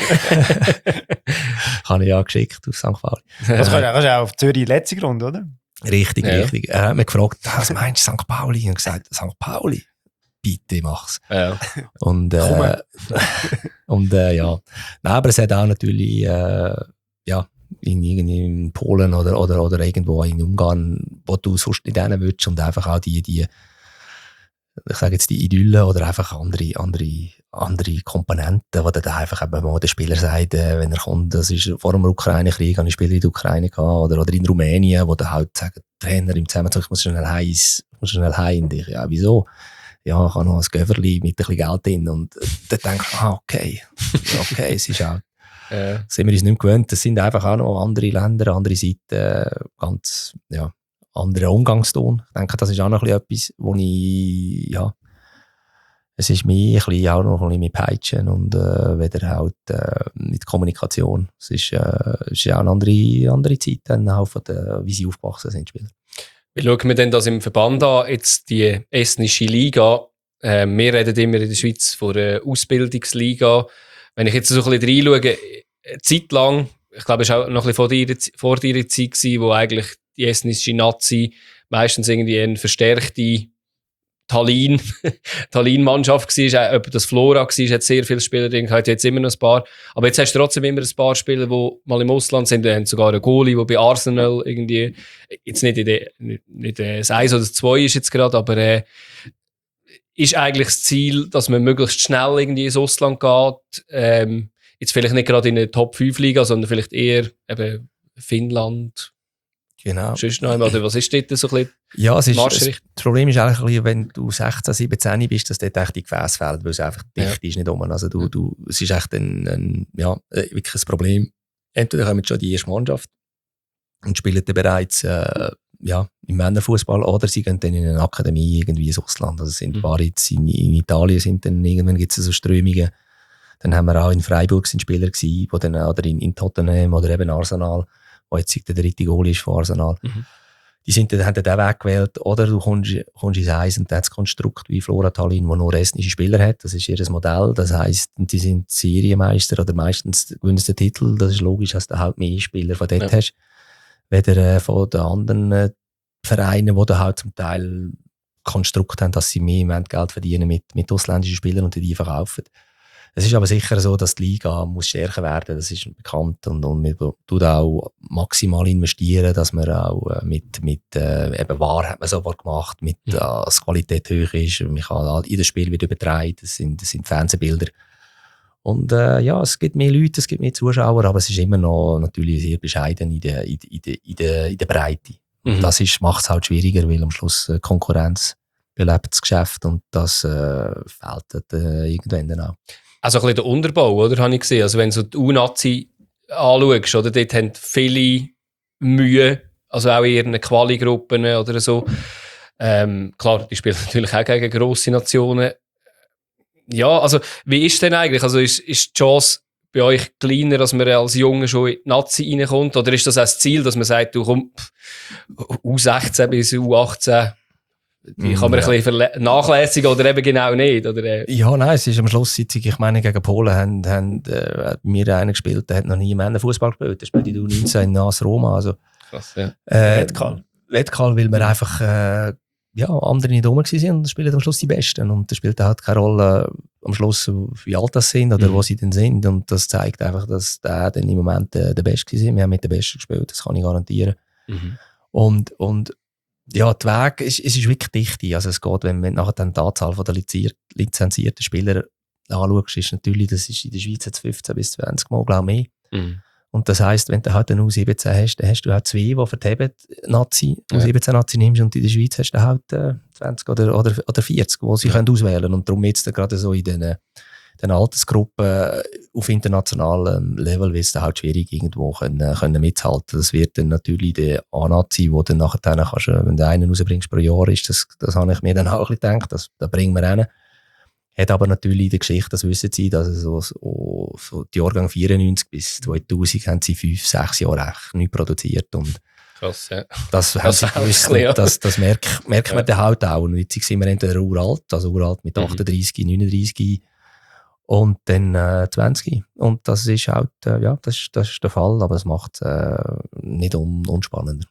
Habe ich ja geschickt auf Sankt Pauli. Das kannst du auch auf Zürich letzte Grund, oder? Richtig, ja. richtig. Er hat mich gefragt, was meinst du Sankt Pauli? Und gesagt, Sankt Pauli, bitte mach's. Ja. Und, äh, und äh, ja. Nein, aber es hat auch natürlich, äh, ja, in, in Polen oder, oder, oder irgendwo in Ungarn, wo du sonst nicht hin willst und einfach auch die, die, ich sage jetzt die Idylle oder einfach andere, andere, andere Komponenten, wo dann einfach eben mal der Spieler sagt, äh, wenn er kommt, das ist vor dem Ukraine-Krieg, habe ich Spiele in der Ukraine gehabt, oder, oder in Rumänien, wo dann halt sagen, Trainer im Zusammenhang, ich muss schnell heim, ich muss schnell heim, und ich, ja, wieso? Ja, ich habe noch ein Göverli mit ein bisschen Geld drin, und äh, dann denke ich, ah, okay, okay, es ist auch, ja. sind wir uns nicht gewöhnt, das sind einfach auch noch andere Länder, andere Seiten, ganz, ja, anderer Umgangston. Ich denke, das ist auch noch ein bisschen etwas, wo ich, ja, es ist mir ein bisschen, auch noch ein bisschen mit Peitschen und äh, wieder halt äh, mit Kommunikation. Es ist, äh, es ist auch eine andere, andere Zeit, dann auch von der, wie sie aufgewachsen sind, Spieler. Wie schauen wir denn das im Verband an, jetzt die estnische Liga? Äh, wir reden immer in der Schweiz von einer Ausbildungsliga. Wenn ich jetzt so ein bisschen reinschaue, eine Zeit lang, ich glaube, es war auch noch ein bisschen vor dir, vor dir Zeit gewesen, wo eigentlich die estnische Nazi meistens irgendwie eine verstärkte Tallinn, Tallinn-Mannschaft war, ob das Flora war, hat sehr viele Spieler drin, hat jetzt immer noch ein paar. Aber jetzt hast du trotzdem immer ein paar Spieler, die mal im Ausland sind. Wir haben sogar einen Goalie, der bei Arsenal irgendwie, jetzt nicht, in der, nicht, nicht das eins oder das zwei ist jetzt gerade, aber äh, ist eigentlich das Ziel, dass man möglichst schnell irgendwie ins Ausland geht. Ähm, jetzt vielleicht nicht gerade in eine Top fünf Liga, sondern vielleicht eher eben Finnland. Genau. Sonst noch einmal, oder was ist dort so ein bisschen ja, es ist, Marschricht? Das Problem ist eigentlich ein bisschen, wenn du sechzehn, siebzehn bist, dass dort echt die Gefäße fehlen, weil es einfach dicht ja. ist, nicht um. Also du, du, es ist echt ein, ein, ja, wirklich ein Problem. Entweder kommen schon die erste Mannschaft und spielen dann bereits äh, ja, im Männerfußball, oder sie gehen dann in eine Akademie irgendwie ins Ausland. Also sind ein paar jetzt in, in Italien, sind dann irgendwann gibt es so Strömungen. Dann haben wir auch in Freiburg sind Spieler gewesen, wo dann, oder in, in Tottenham oder eben Arsenal, wo jetzt der dritte Goalie ist von Arsenal. Mhm. Die sind dann, haben dann den Weg gewählt, oder du kommst, kommst ins Eis und dann das Konstrukt wie Flora Tallinn, wo nur estnische Spieler hat. Das ist ihr Modell. Das heisst, die sind Serienmeister oder meistens gewinnen sie den Titel. Das ist logisch, dass du halt mehr Spieler von dort ja. hast, weder äh, von den anderen äh, Vereinen, die da halt zum Teil Konstrukt haben, dass sie mehr Geld verdienen mit, mit ausländischen Spielern und die verkaufen. Es ist aber sicher so, dass die Liga muss stärker werden, das ist bekannt, und, und man tut auch maximal investieren, dass man auch mit, mit äh, eben wahr hat man sofort gemacht, mit, äh, dass die Qualität hoch ist, man kann jedes Spiel wieder übertragen, das sind, das sind Fernsehbilder. Und äh, ja, es gibt mehr Leute, es gibt mehr Zuschauer, aber es ist immer noch natürlich sehr bescheiden in der, in der, in der, in der Breite. Mhm. Und das macht es halt schwieriger, weil am Schluss äh, Konkurrenz belebt das Geschäft, und das äh, fehlt äh, irgendwann dann auch. Also ein bisschen der Unterbau, oder, habe ich gesehen. Also wenn du die U-Nazi anschaust, oder, dort haben viele Mühe, also auch in ihren Quali-Gruppen oder so. Ähm, klar, die spielen natürlich auch gegen grosse Nationen. Ja, also wie ist es denn eigentlich? Also ist, ist die Chance bei euch kleiner, dass man als Junge schon in die Nazi reinkommt? Oder ist das auch das Ziel, dass man sagt, du komm, U sechzehn bis U achtzehn, die kann man ja. ein bisschen nachlässigen oder eben genau nicht? Oder, äh. Ja, nein, es ist am Schluss, ich meine, gegen Polen haben, haben äh, mir einer gespielt, der hat noch nie Männerfußball gespielt. Der spielt in der U neunzehn in Nas Roma. Also, krass, ja. Äh, Wettkahl. Wettkahl, weil wir einfach äh, ja, andere nicht rum waren, und spielen am Schluss die Besten. Und das spielt halt keine Rolle äh, am Schluss, wie alt das sind oder mhm. wo sie denn sind. Und das zeigt einfach, dass der dann im Moment äh, der Beste war. Wir haben mit den Besten gespielt, das kann ich garantieren. Mhm. Und, und ja, der Weg ist, es ist wirklich dicht. Also es geht, wenn man nachher dann die Anzahl der lizenzierten Spieler anschaust, ist natürlich, das ist in der Schweiz jetzt fünfzehn bis zwanzig Mal, glaube ich, mehr. Mhm. Und das heisst, wenn du halt eine U siebzehn hast, dann hast du halt zwei, die verteben Nazi, U siebzehn Nazi nimmst, und in der Schweiz hast du halt äh, zwanzig oder, oder, oder vierzig, die sie ja. können auswählen können. Und darum jetzt gerade so in den, den Altersgruppen auf internationalem Level wird es dann halt schwierig, irgendwo können, können mithalten. Das wird dann natürlich der A-Nazi, wo dann nachher dann kannst, wenn du einen rausbringst pro Jahr, ist das, das habe ich mir dann auch ein bisschen gedacht, das, das bringen wir hin. Hat aber natürlich in der Geschichte, das wissen Sie, dass so, so, so die Jahrgang vierundneunzig bis zweitausend haben sie fünf, sechs Jahre echt nicht produziert. Und krass, ja. das, das, gewusst, ja. das, das merkt, merkt man ja. dann halt auch. Und jetzt sind wir entweder uralt, also uralt mit Mhm. achtunddreissig, neununddreissig und dann äh, zwanzig. Und das ist halt, äh, ja, das ist, das ist der Fall, aber es macht äh, nicht un, unspannender.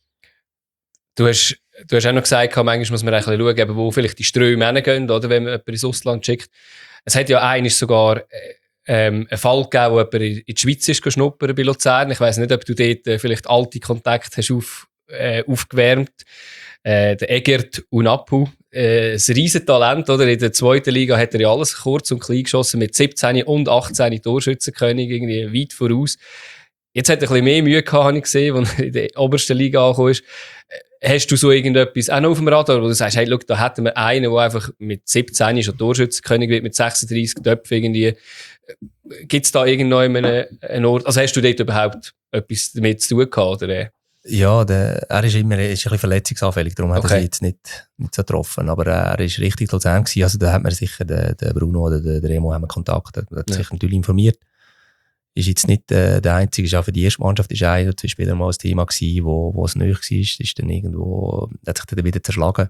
Du hast, du hast auch noch gesagt, manchmal muss man ein bisschen schauen, eben, wo vielleicht die Ströme hingehen, oder, wenn man jemanden ins Ausland schickt. Es hat ja eigentlich sogar ähm, einen Fall gegeben, wo jemand in die Schweiz ist schnuppern bei Luzern. Ich weiss nicht, ob du dort äh, vielleicht alte Kontakte hast auf, äh, aufgewärmt. Äh, der Egert Unapu, äh, ein Riesentalent, oder? In der zweiten Liga hat er ja alles kurz und klein geschossen, mit siebzehn und achtzehn Torschützenkönig, irgendwie weit voraus. Jetzt hat er ein bisschen mehr Mühe gehabt, habe ich gesehen, als er in der obersten Liga angekommen ist. Hast du so irgendetwas auch noch auf dem Radar, wo du sagst, hey, look, da hätten wir einen, der einfach mit siebzehn schon Torschützenkönig wird, mit sechsunddreissig Töpfen irgendwie. Gibt es da irgendwo einen Ort? Also hast du dort überhaupt etwas damit zu tun gehabt, oder? Ja, der, er ist immer ist ein bisschen verletzungsanfällig, darum hat Okay. er sich jetzt nicht, nicht so getroffen. Aber er ist richtig Luzern gewesen, also da hat man sicher den, den Bruno oder den, den Remo haben wir Kontakt, der hat Ja. sich natürlich informiert. Ist jetzt nicht äh, der einzige, ist auch für die erste Mannschaft ist einer oder zwei Spieler mal ein Thema gewesen, wo, wo es nöch war, ist dann irgendwo, hat sich dann wieder zerschlagen.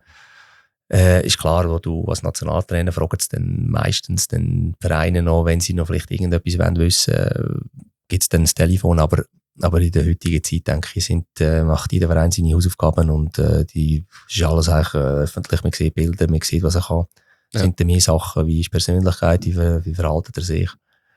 Äh, ist klar, wo du als Nationaltrainer fragst dann meistens den Vereine noch, wenn sie noch vielleicht irgendetwas wollen wissen, äh, gibt es dann das Telefon, aber, aber in der heutigen Zeit, denke ich, sind, äh, macht jeder Verein seine Hausaufgaben und äh, die ist alles eigentlich äh, öffentlich, man sieht Bilder, man sieht, was er kann. Es Ja. sind dann mehr Sachen, wie ist die Persönlichkeit, wie, wie verhaltet er sich.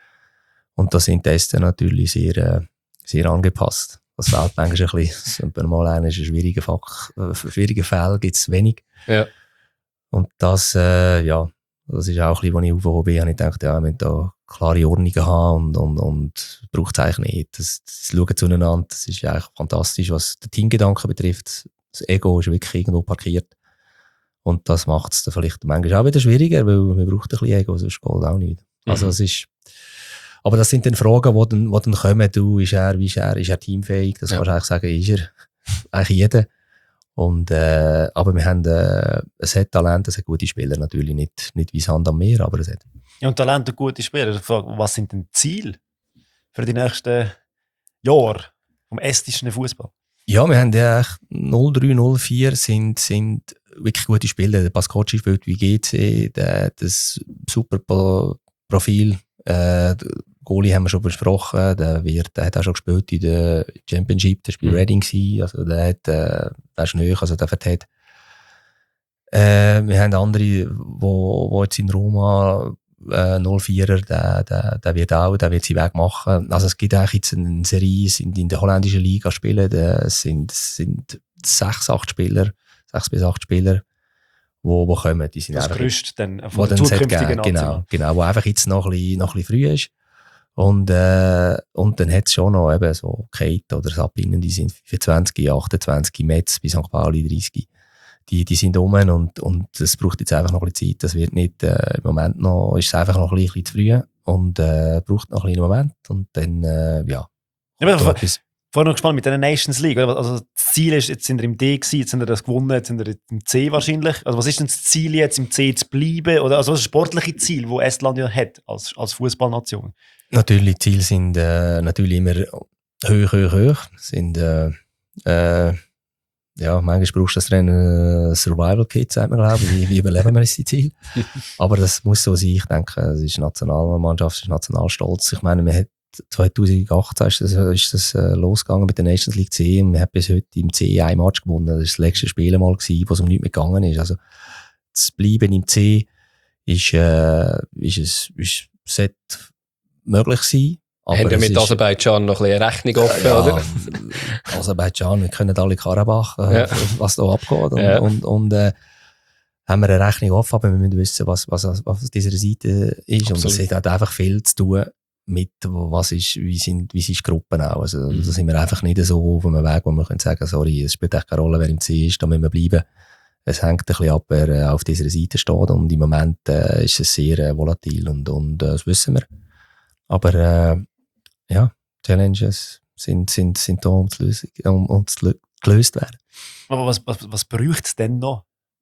Und da sind Tests natürlich sehr, äh, sehr angepasst. Das fehlt manchmal ein bisschen. Wenn mal einer ist ein schwieriger Fach, äh, schwieriger Fall gibt es wenig. Ja. Und das, äh, ja, das ist auch ein bisschen, als ich aufgehoben bin, habe ich gedacht, ja, wir müssen da klare Ordnungen haben und, und, und braucht es eigentlich nicht. Das, das Schauen zueinander, das ist eigentlich fantastisch, was den Teamgedanken betrifft. Das Ego ist wirklich irgendwo parkiert. Und das macht es dann vielleicht manchmal auch wieder schwieriger, weil man braucht ein bisschen Ego, sonst geht es auch nicht. Also Mhm. es ist, aber das sind dann Fragen, die dann, die dann kommen, du, ist er, wie ist er, ist er teamfähig? Das Ja. kannst du eigentlich sagen, ist er. Eigentlich jeder. Und, äh, aber wir haben, äh, es hat Talent, es hat gute Spieler, natürlich nicht, nicht wie Sand am Meer, aber es hat. Ja, und Talent und gute Spieler. Ich frage, was sind denn die Ziele für die nächsten Jahre vom estnischen Fußball? Ja, wir haben ja echt null drei null vier sind, sind wirklich gute Spieler. Der Pascocci spielt wie G C, der hat das super Pro- Profil. Äh, Goalie haben wir schon besprochen, der, wird, der hat auch schon gespielt in der Championship, der war bei Mhm. Reading gewesen, also der, hat, äh, der ist neu, also der verteilt. Äh, wir haben andere, wo, wo jetzt in Roma äh, null vierer, der, der, der wird auch, der wird seinen Weg machen. Also es gibt eigentlich jetzt eine Serie, sind in der holländischen Liga spielen, es sind, sind sechs, acht Spieler, sechs bis acht Spieler, wo, wo kommen. Die sind Das einfach Gerüst dann wo von der dann es hat zukünftigen gegeben, genau, National. genau, wo einfach jetzt noch ein bisschen, noch ein bisschen früh ist. Und, äh, und dann hat es schon noch eben so Kate oder Sabinen, die sind fünfundzwanzig, achtundzwanzig, Metz bis Sankt Pauli dreißig. Die, die sind rum und, und das braucht jetzt einfach noch ein bisschen Zeit. Das wird nicht, äh, im Moment noch, ist es einfach noch ein bisschen, ein bisschen zu früh und äh, braucht noch ein bisschen Moment und dann, äh, ja. Ja, aber so vor- etwas. Vorher noch gespannt mit der Nations League. Oder? Also das Ziel ist, jetzt sind wir im D gewesen, jetzt sind wir das gewonnen, jetzt sind wir im C wahrscheinlich. Also was ist denn das Ziel jetzt, im C zu bleiben? Oder also was ist das sportliche Ziel, das Estland ja hat als, als Fußballnation? Natürlich, die Ziele sind äh, natürlich immer hoch, hoch, hoch. Sind, äh, äh, ja, manchmal brauchst du das Rennen Survival Kit, sagt man, glaube ich. Wie, wie überleben wir das Ziel? Aber das muss so sein. Ich denke, es ist Nationalmannschaft, es ist Nationalstolz. Ich meine, wir hat zwanzig achtzehn ist das, ist das äh, losgegangen mit der Nations League C und wir haben bis heute im C ein Match gewonnen. Das war das letzte Spiel mal gewesen, wo es um nichts mehr gegangen ist. Also, das Bleiben im C ist, äh, ist es, ist, sollte möglich sein. Aber Haben wir es mit ist- Aserbaidschan noch ein bisschen eine Rechnung offen, ja, oder? Aserbaidschan, wir kennen alle Karabach, äh, Ja. was da abgeht. Und, Ja. und, und äh, haben wir eine Rechnung offen, aber wir müssen wissen, was, was, was auf dieser Seite ist. Und Absolut. es hat halt einfach viel zu tun mit, was ist, wie sind, wie sind die Gruppen auch. Also, da sind wir einfach nicht so auf einem Weg, wo wir können sagen, sorry, es spielt echt keine Rolle, wer im C ist, da müssen wir bleiben. Es hängt ein bisschen ab, wer äh, auf dieser Seite steht. Und im Moment äh, ist es sehr äh, volatil und, und äh, das wissen wir. Aber äh, ja, Challenges sind, sind, sind da, um zu, lösen, um, um zu lö- gelöst werden. Aber was, was, was bräuchte es denn noch?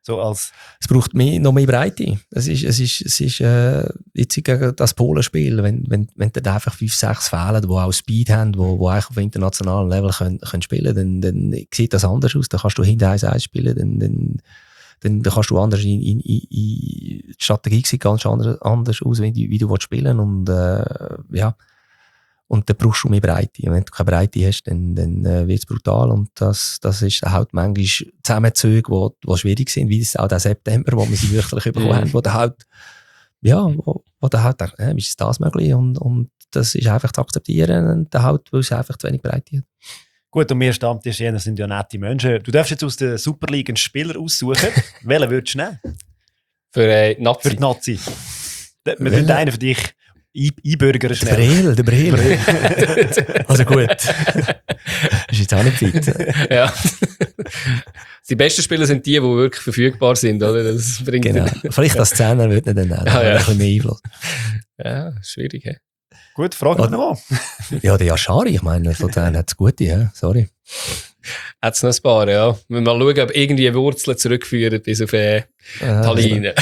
So als es braucht mehr, noch mehr Breite. Es ist, es ist, es ist äh, jetzt gegen das Polenspiel, wenn, wenn, wenn da einfach fünf, sechs fehlen, die auch Speed haben, die wo, wo eigentlich auf internationalem Level können, können spielen können, dann, dann sieht das anders aus. Dann kannst du hinter eins eins spielen, dann, dann, dann, dann kannst du anders in, in, in, in die Strategie sieht ganz anders, anders aus, wie, wie du willst spielen und äh, ja. Und dann brauchst du mehr Breite. Und wenn du keine Breite hast, dann, dann äh, wird es brutal. Und das, das ist halt manchmal Zusammenzüge, die schwierig sind, wie es auch der September, wo wir sie wirklich bekommen haben, wo dann halt, ja, wo, wo dann halt denkt, äh, wie ist das möglich? Und, und das ist einfach zu akzeptieren, und dann halt, weil es einfach zu wenig Breite hat. Gut, und wir Stammtischjäger sind ja nette Menschen. Du darfst jetzt aus der Super League einen Spieler aussuchen. Welchen würdest du nehmen? Für äh, Nazi. Für die Nazi. Wir würden einen für dich einbürgern schnell. Der Breel, der Breel. Also gut. Ist jetzt auch nicht fit. Ja. Die besten Spieler sind die, die wirklich verfügbar sind, oder? Das bringt genau. Vielleicht als Zehner würde er dann auch. Ah, ja. Ein bisschen mehr Einfluss. Ja, schwierig, he? Gut, frage mich nochmal. Ja, der Yashari, ich meine, von denen hat es gute, ja. Sorry. Hat es noch ein paar, ja. Wir mal schauen, ob irgendwie Wurzeln zurückführen bis auf äh, Tallinn.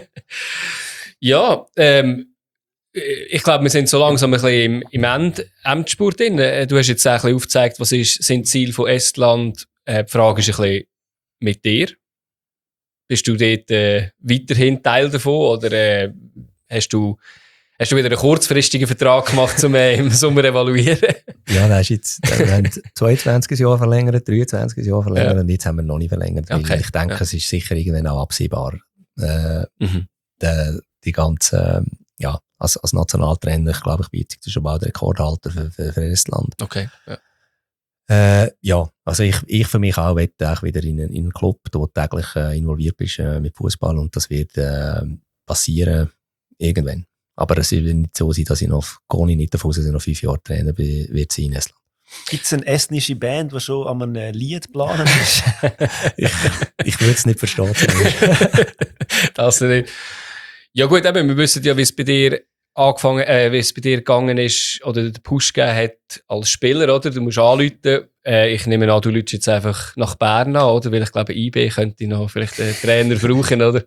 Ja, ähm, ich glaube, wir sind so langsam ein bisschen im, im End, Endspurt drin. Du hast jetzt auch ein bisschen aufgezeigt, was ist, sind die Ziele von Estland. Äh, die Frage ist ein bisschen mit dir. Bist du dort äh, weiterhin Teil davon oder äh, hast du Hast du wieder einen kurzfristigen Vertrag gemacht, um äh, im Sommer evaluieren? Ja, das ist jetzt, wir haben zweiundzwanzig Jahre verlängert, dreiundzwanzig Jahre verlängert ja. und jetzt haben wir noch nicht verlängert. Okay. Ich denke, ja. es ist sicher irgendwann auch absehbar. Äh, mhm. die, die ganze, ja, als, als Nationaltrainer, ich glaube, ich bin jetzt schon bald Rekordhalter für, für, für Estland. Okay. Ja. Äh, ja, also ich, ich für mich auch wette auch wieder in, in einen Club, wo du täglich äh, involviert bist äh, mit Fußball und das wird äh, passieren irgendwann. Aber es wird nicht so sein, dass ich noch, gehe ich nicht davon, dass ich noch fünf Jahre Trainer wird sein in Estland. Gibt es eine estnische Band, die schon an einem Lied planen ist? ich ich würde es nicht verstehen. Das nicht. Ja gut, eben, wir wissen ja, wie es bei dir angefangen, äh, wie es bei dir gegangen ist oder den Push gegeben hat als Spieler, oder? Du musst anrufen. Äh, ich nehme an, du rufst jetzt einfach nach Bern an, oder? Weil ich glaube, I B könnte noch vielleicht einen Trainer brauchen, oder?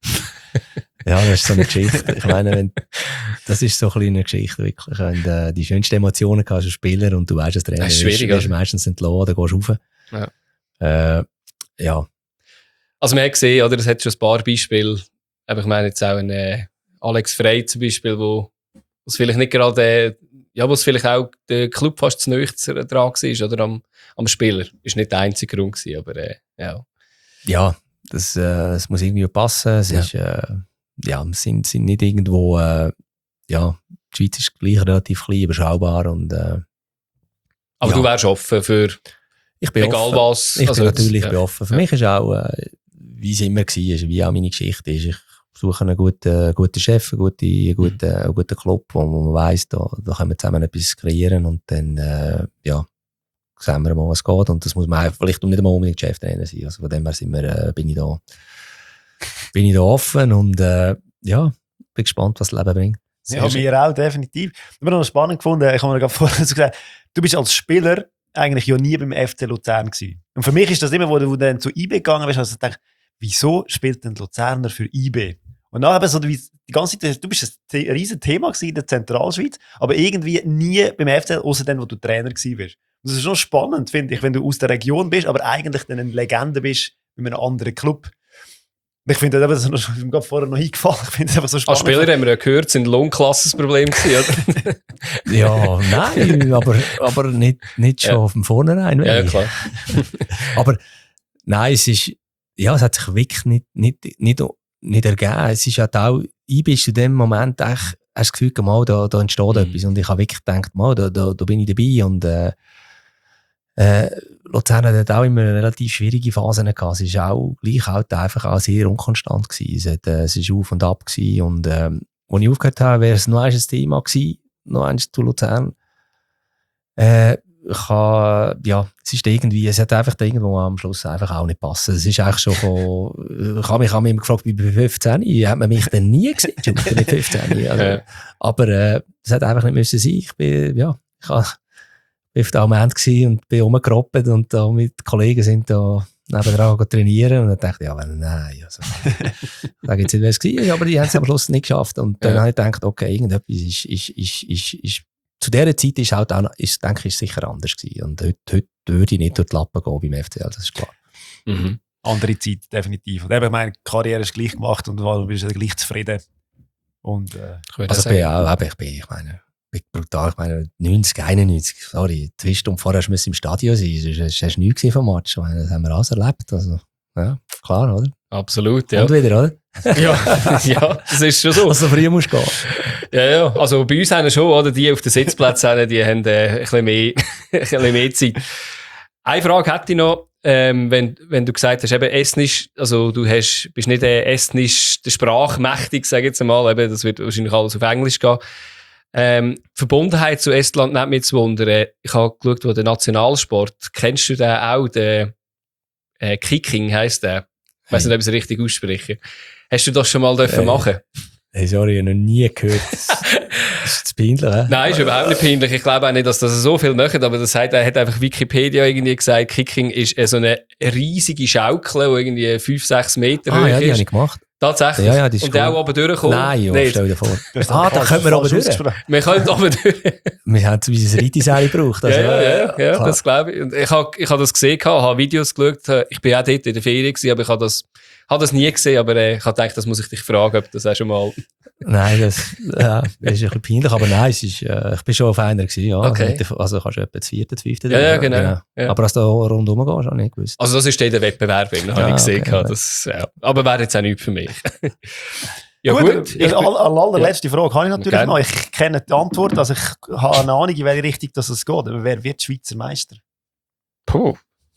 Ja, das ist so eine Geschichte. Ich meine, wenn, das ist so eine kleine Geschichte, wirklich. Wenn du äh, die schönsten Emotionen hast als Spieler und du weißt, dass Trainer das ist schwierig, wirst, wirst meistens entlassen, dann gehst du rauf. Ja. Äh, ja. Also man hat gesehen, oder? Es hat schon ein paar Beispiele. Aber ich meine jetzt auch einen äh, Alex Frey zum Beispiel, wo es vielleicht nicht gerade, äh, ja, wo es vielleicht auch der Club fast zu nahe dran war, oder? Am, am Spieler. Ist nicht der einzige Grund gewesen, aber äh, ja. Ja, das, äh, das muss irgendwie passen. Es Ja. ist, äh, ja, wir sind, sind nicht irgendwo, äh, ja, die Schweiz ist gleich relativ klein, überschaubar und, äh, Aber ja. du wärst offen für ich bin egal offen. was. Ich also bin natürlich ja. bin offen. Für Ja. mich ist auch, äh, wie es immer war, wie auch meine Geschichte ist. Ich suche einen guten, guten Chef, einen guten, einen guten, Mhm. einen guten Club, wo man weiss, da, da können wir zusammen etwas kreieren und dann, äh, ja, sehen wir mal, was geht. Und das muss man vielleicht nicht mal unbedingt Cheftrainer sein. Also von dem her sind wir, äh, bin ich da, bin ich da offen und, äh, ja, bin gespannt, was das Leben bringt. Ja, wir auch, definitiv. Ich habe noch spannend gefunden, ich habe mir gerade vorher so gesagt, du bist als Spieler eigentlich ja nie beim F C Luzern gewesen. Und für mich ist das immer, wo du dann zu I B gegangen bist, also ich dachte, wieso spielt denn Luzerner für I B? Und dann eben so die ganze Zeit, du bist ein riesen Thema gewesen in der Zentralschweiz, aber irgendwie nie beim F C, außer dann, wo du Trainer gewesen bist. Das ist schon spannend, finde ich, wenn du aus der Region bist, aber eigentlich dann eine Legende bist bei einem anderen Club. Ich finde, das ist mir gerade vorher noch eingefallen. Ich finde es einfach so spannend. Als Spieler haben wir ja gehört, es sind Lohnklassenproblem gewesen, oder? Ja, nein, aber, aber nicht, nicht schon Ja. von vornherein. Ja, klar. Aber nein, es ist, ja, es hat sich wirklich nicht, nicht, nicht, nicht ergeben. Es ist halt auch, ich bin in dem Moment echt, hast du das Gefühl, mal, da, da entsteht Mhm. etwas. Und ich habe wirklich gedacht, mal, da, da, da bin ich dabei. Und, äh, äh, Luzern hat auch immer relativ schwierige Phasen gehabt. Es war auch gleich halt einfach auch sehr unkonstant gewesen. Es, hat, äh, es ist auf und ab gewesen. Und, ähm, als ich aufgehört habe, wäre es noch ein Thema gewesen, noch eins zu Luzern. Äh, ich habe, ja, es ist irgendwie, es hat einfach irgendwo am Schluss einfach auch nicht passen. Es ist eigentlich schon von, ich habe mich, habe mich immer gefragt, wie bei fünfzehn, hat man mich denn nie gesehen, schon mit fünfzehn. Also, Ja. aber, äh, das hat einfach nicht müssen sein. Ich bin, ja, ich habe, bin auf der Moment gewesen und bin rumgeroppt und da mit Kollegen sind da, nebenan trainieren und dann dachte ich, ja, well, nein, also, ich sage jetzt nicht, wer es war, aber die haben es am Schluss nicht geschafft. Und dann ja. habe ich gedacht, okay, irgendetwas ist, ist, ist, ist, ist zu dieser Zeit ist halt auch, ist, denke ich, sicher anders gewesen. Und heute, heute würde ich nicht durch die Lappen gehen beim F C L, das ist klar. Mhm. Andere Zeit, definitiv. Und eben, ich meine, die Karriere ist gleich gemacht und du bist gleich zufrieden. Und, äh, also ich bin auch, ich bin, ich meine, bin brutal, ich meine, neunzig, einundneunzig, sorry, zwei Stunden vorher musst du im Stadion sein, das war nichts vom Match, meine, das haben wir alles erlebt, also, ja, klar, oder? Absolut, ja. Und wieder, oder? ja, ja, das ist schon so. Also früh musst du gehen. Ja, ja, also bei uns haben schon, oder, die auf den Sitzplätzen haben, die haben äh, ein bisschen mehr, ein bisschen mehr Zeit. Eine Frage hätte ich noch, ähm, wenn, wenn du gesagt hast, eben Estnisch, also du hast, bist nicht äh, Estnisch der sprachmächtig, sage ich jetzt einmal, eben, das wird wahrscheinlich alles auf Englisch gehen. Ähm, Verbundenheit zu Estland nicht mich zu wundern. Ich habe geschaut, wo der Nationalsport, kennst du den auch, den äh, Kicking heisst der? Ich weiss nicht, ob ich es richtig ausspreche. Hast du das schon mal dürfen äh, machen? Hey, sorry, ich habe noch nie gehört. Das ist zu peinlich, he? Nein, ist überhaupt nicht peinlich. Ich glaube auch nicht, dass das so viel machen, aber das hat, hat einfach Wikipedia irgendwie gesagt, Kicking ist so eine riesige Schaukel, die irgendwie fünf, sechs Meter ah, hoch ja, ist. die habe ich gemacht. Tatsächlich? Ja, ja, das ist und der auch oben durchkommt? Nein, ja, nicht. Stell dir vor. Ah, da können wir oben durch. Wir können oben durch. Wir haben unser Reitiseil gebraucht. Also, ja, ja, ja, ja klar. das glaube ich. Und ich habe ich hab das gesehen, habe Videos geschaut. Ich bin auch dort in der Ferien gewesen, aber ich habe das, habe das nie gesehen. Aber äh, ich habe gedacht, das muss ich dich fragen, ob das auch schon mal... Nein, das, ja, das ist ein bisschen peinlich, aber nein, es ist, äh, ich bin schon auf einer gewesen, ja. Okay. Also kannst du etwa das vierte, das fünfte. Ja, ja, genau. genau. Ja. Aber dass du da rundherum gehst, habe ich nicht gewusst. Also das ist der Wettbewerb, den habe ja, ich gesehen. okay, das, ja. Aber wäre jetzt auch nichts für mich. Ja, gut. gut. Ich, all, allerletzte ja. Frage habe ich natürlich Gerne. noch. Ich kenne die Antwort, also ich habe eine Ahnung, in welche Richtung das es geht. Aber wer wird Schweizer Meister? Puh.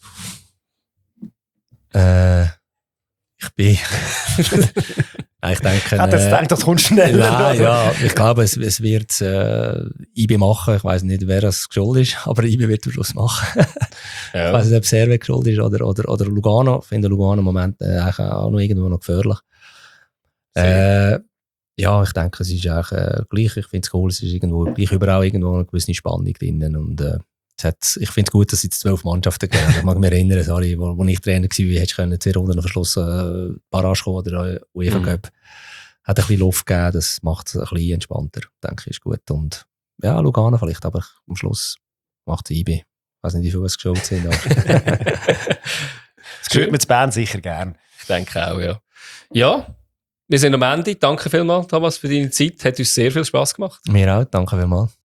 Äh, ich bin... ich denke... Ich hätte jetzt gedacht, das kommt schneller. Nein, ja, ich glaube, es, es wird äh, I B machen. Ich weiss nicht, wer das schuld ist, aber I B wird am Schluss machen. Ja. Ich weiss nicht, ob Servet schuld ist oder, oder, oder Lugano. Ich finde Lugano im Moment äh, eigentlich auch noch irgendwo noch gefährlich. Äh, ja, ich denke, es ist eigentlich äh, gleich. Ich finde es cool, es ist irgendwo, gleich überall irgendwo eine gewisse Spannung drin. Und, äh, es hat, ich finde es gut, dass es jetzt zwölf Mannschaften gibt. Ich mag mich erinnern, sorry, wo, wo ich Trainer war, wie hättest du können, zwei Runden verschlossen, äh, Barrage kommen oder UEFA Mhm. Cup. Hat ein bisschen Luft gegeben, das macht es ein bisschen entspannter, denke ich, ist gut. Und ja, Lugano vielleicht, aber am Schluss macht es I B. Ich weiß nicht, wie viele es geschaut sind. Aber das hört mir zu Bern sicher gern. Ich denke auch, ja. Ja, wir sind am Ende. Danke vielmals, Thomas, für deine Zeit. Hat uns sehr viel Spass gemacht. mir auch, danke vielmals.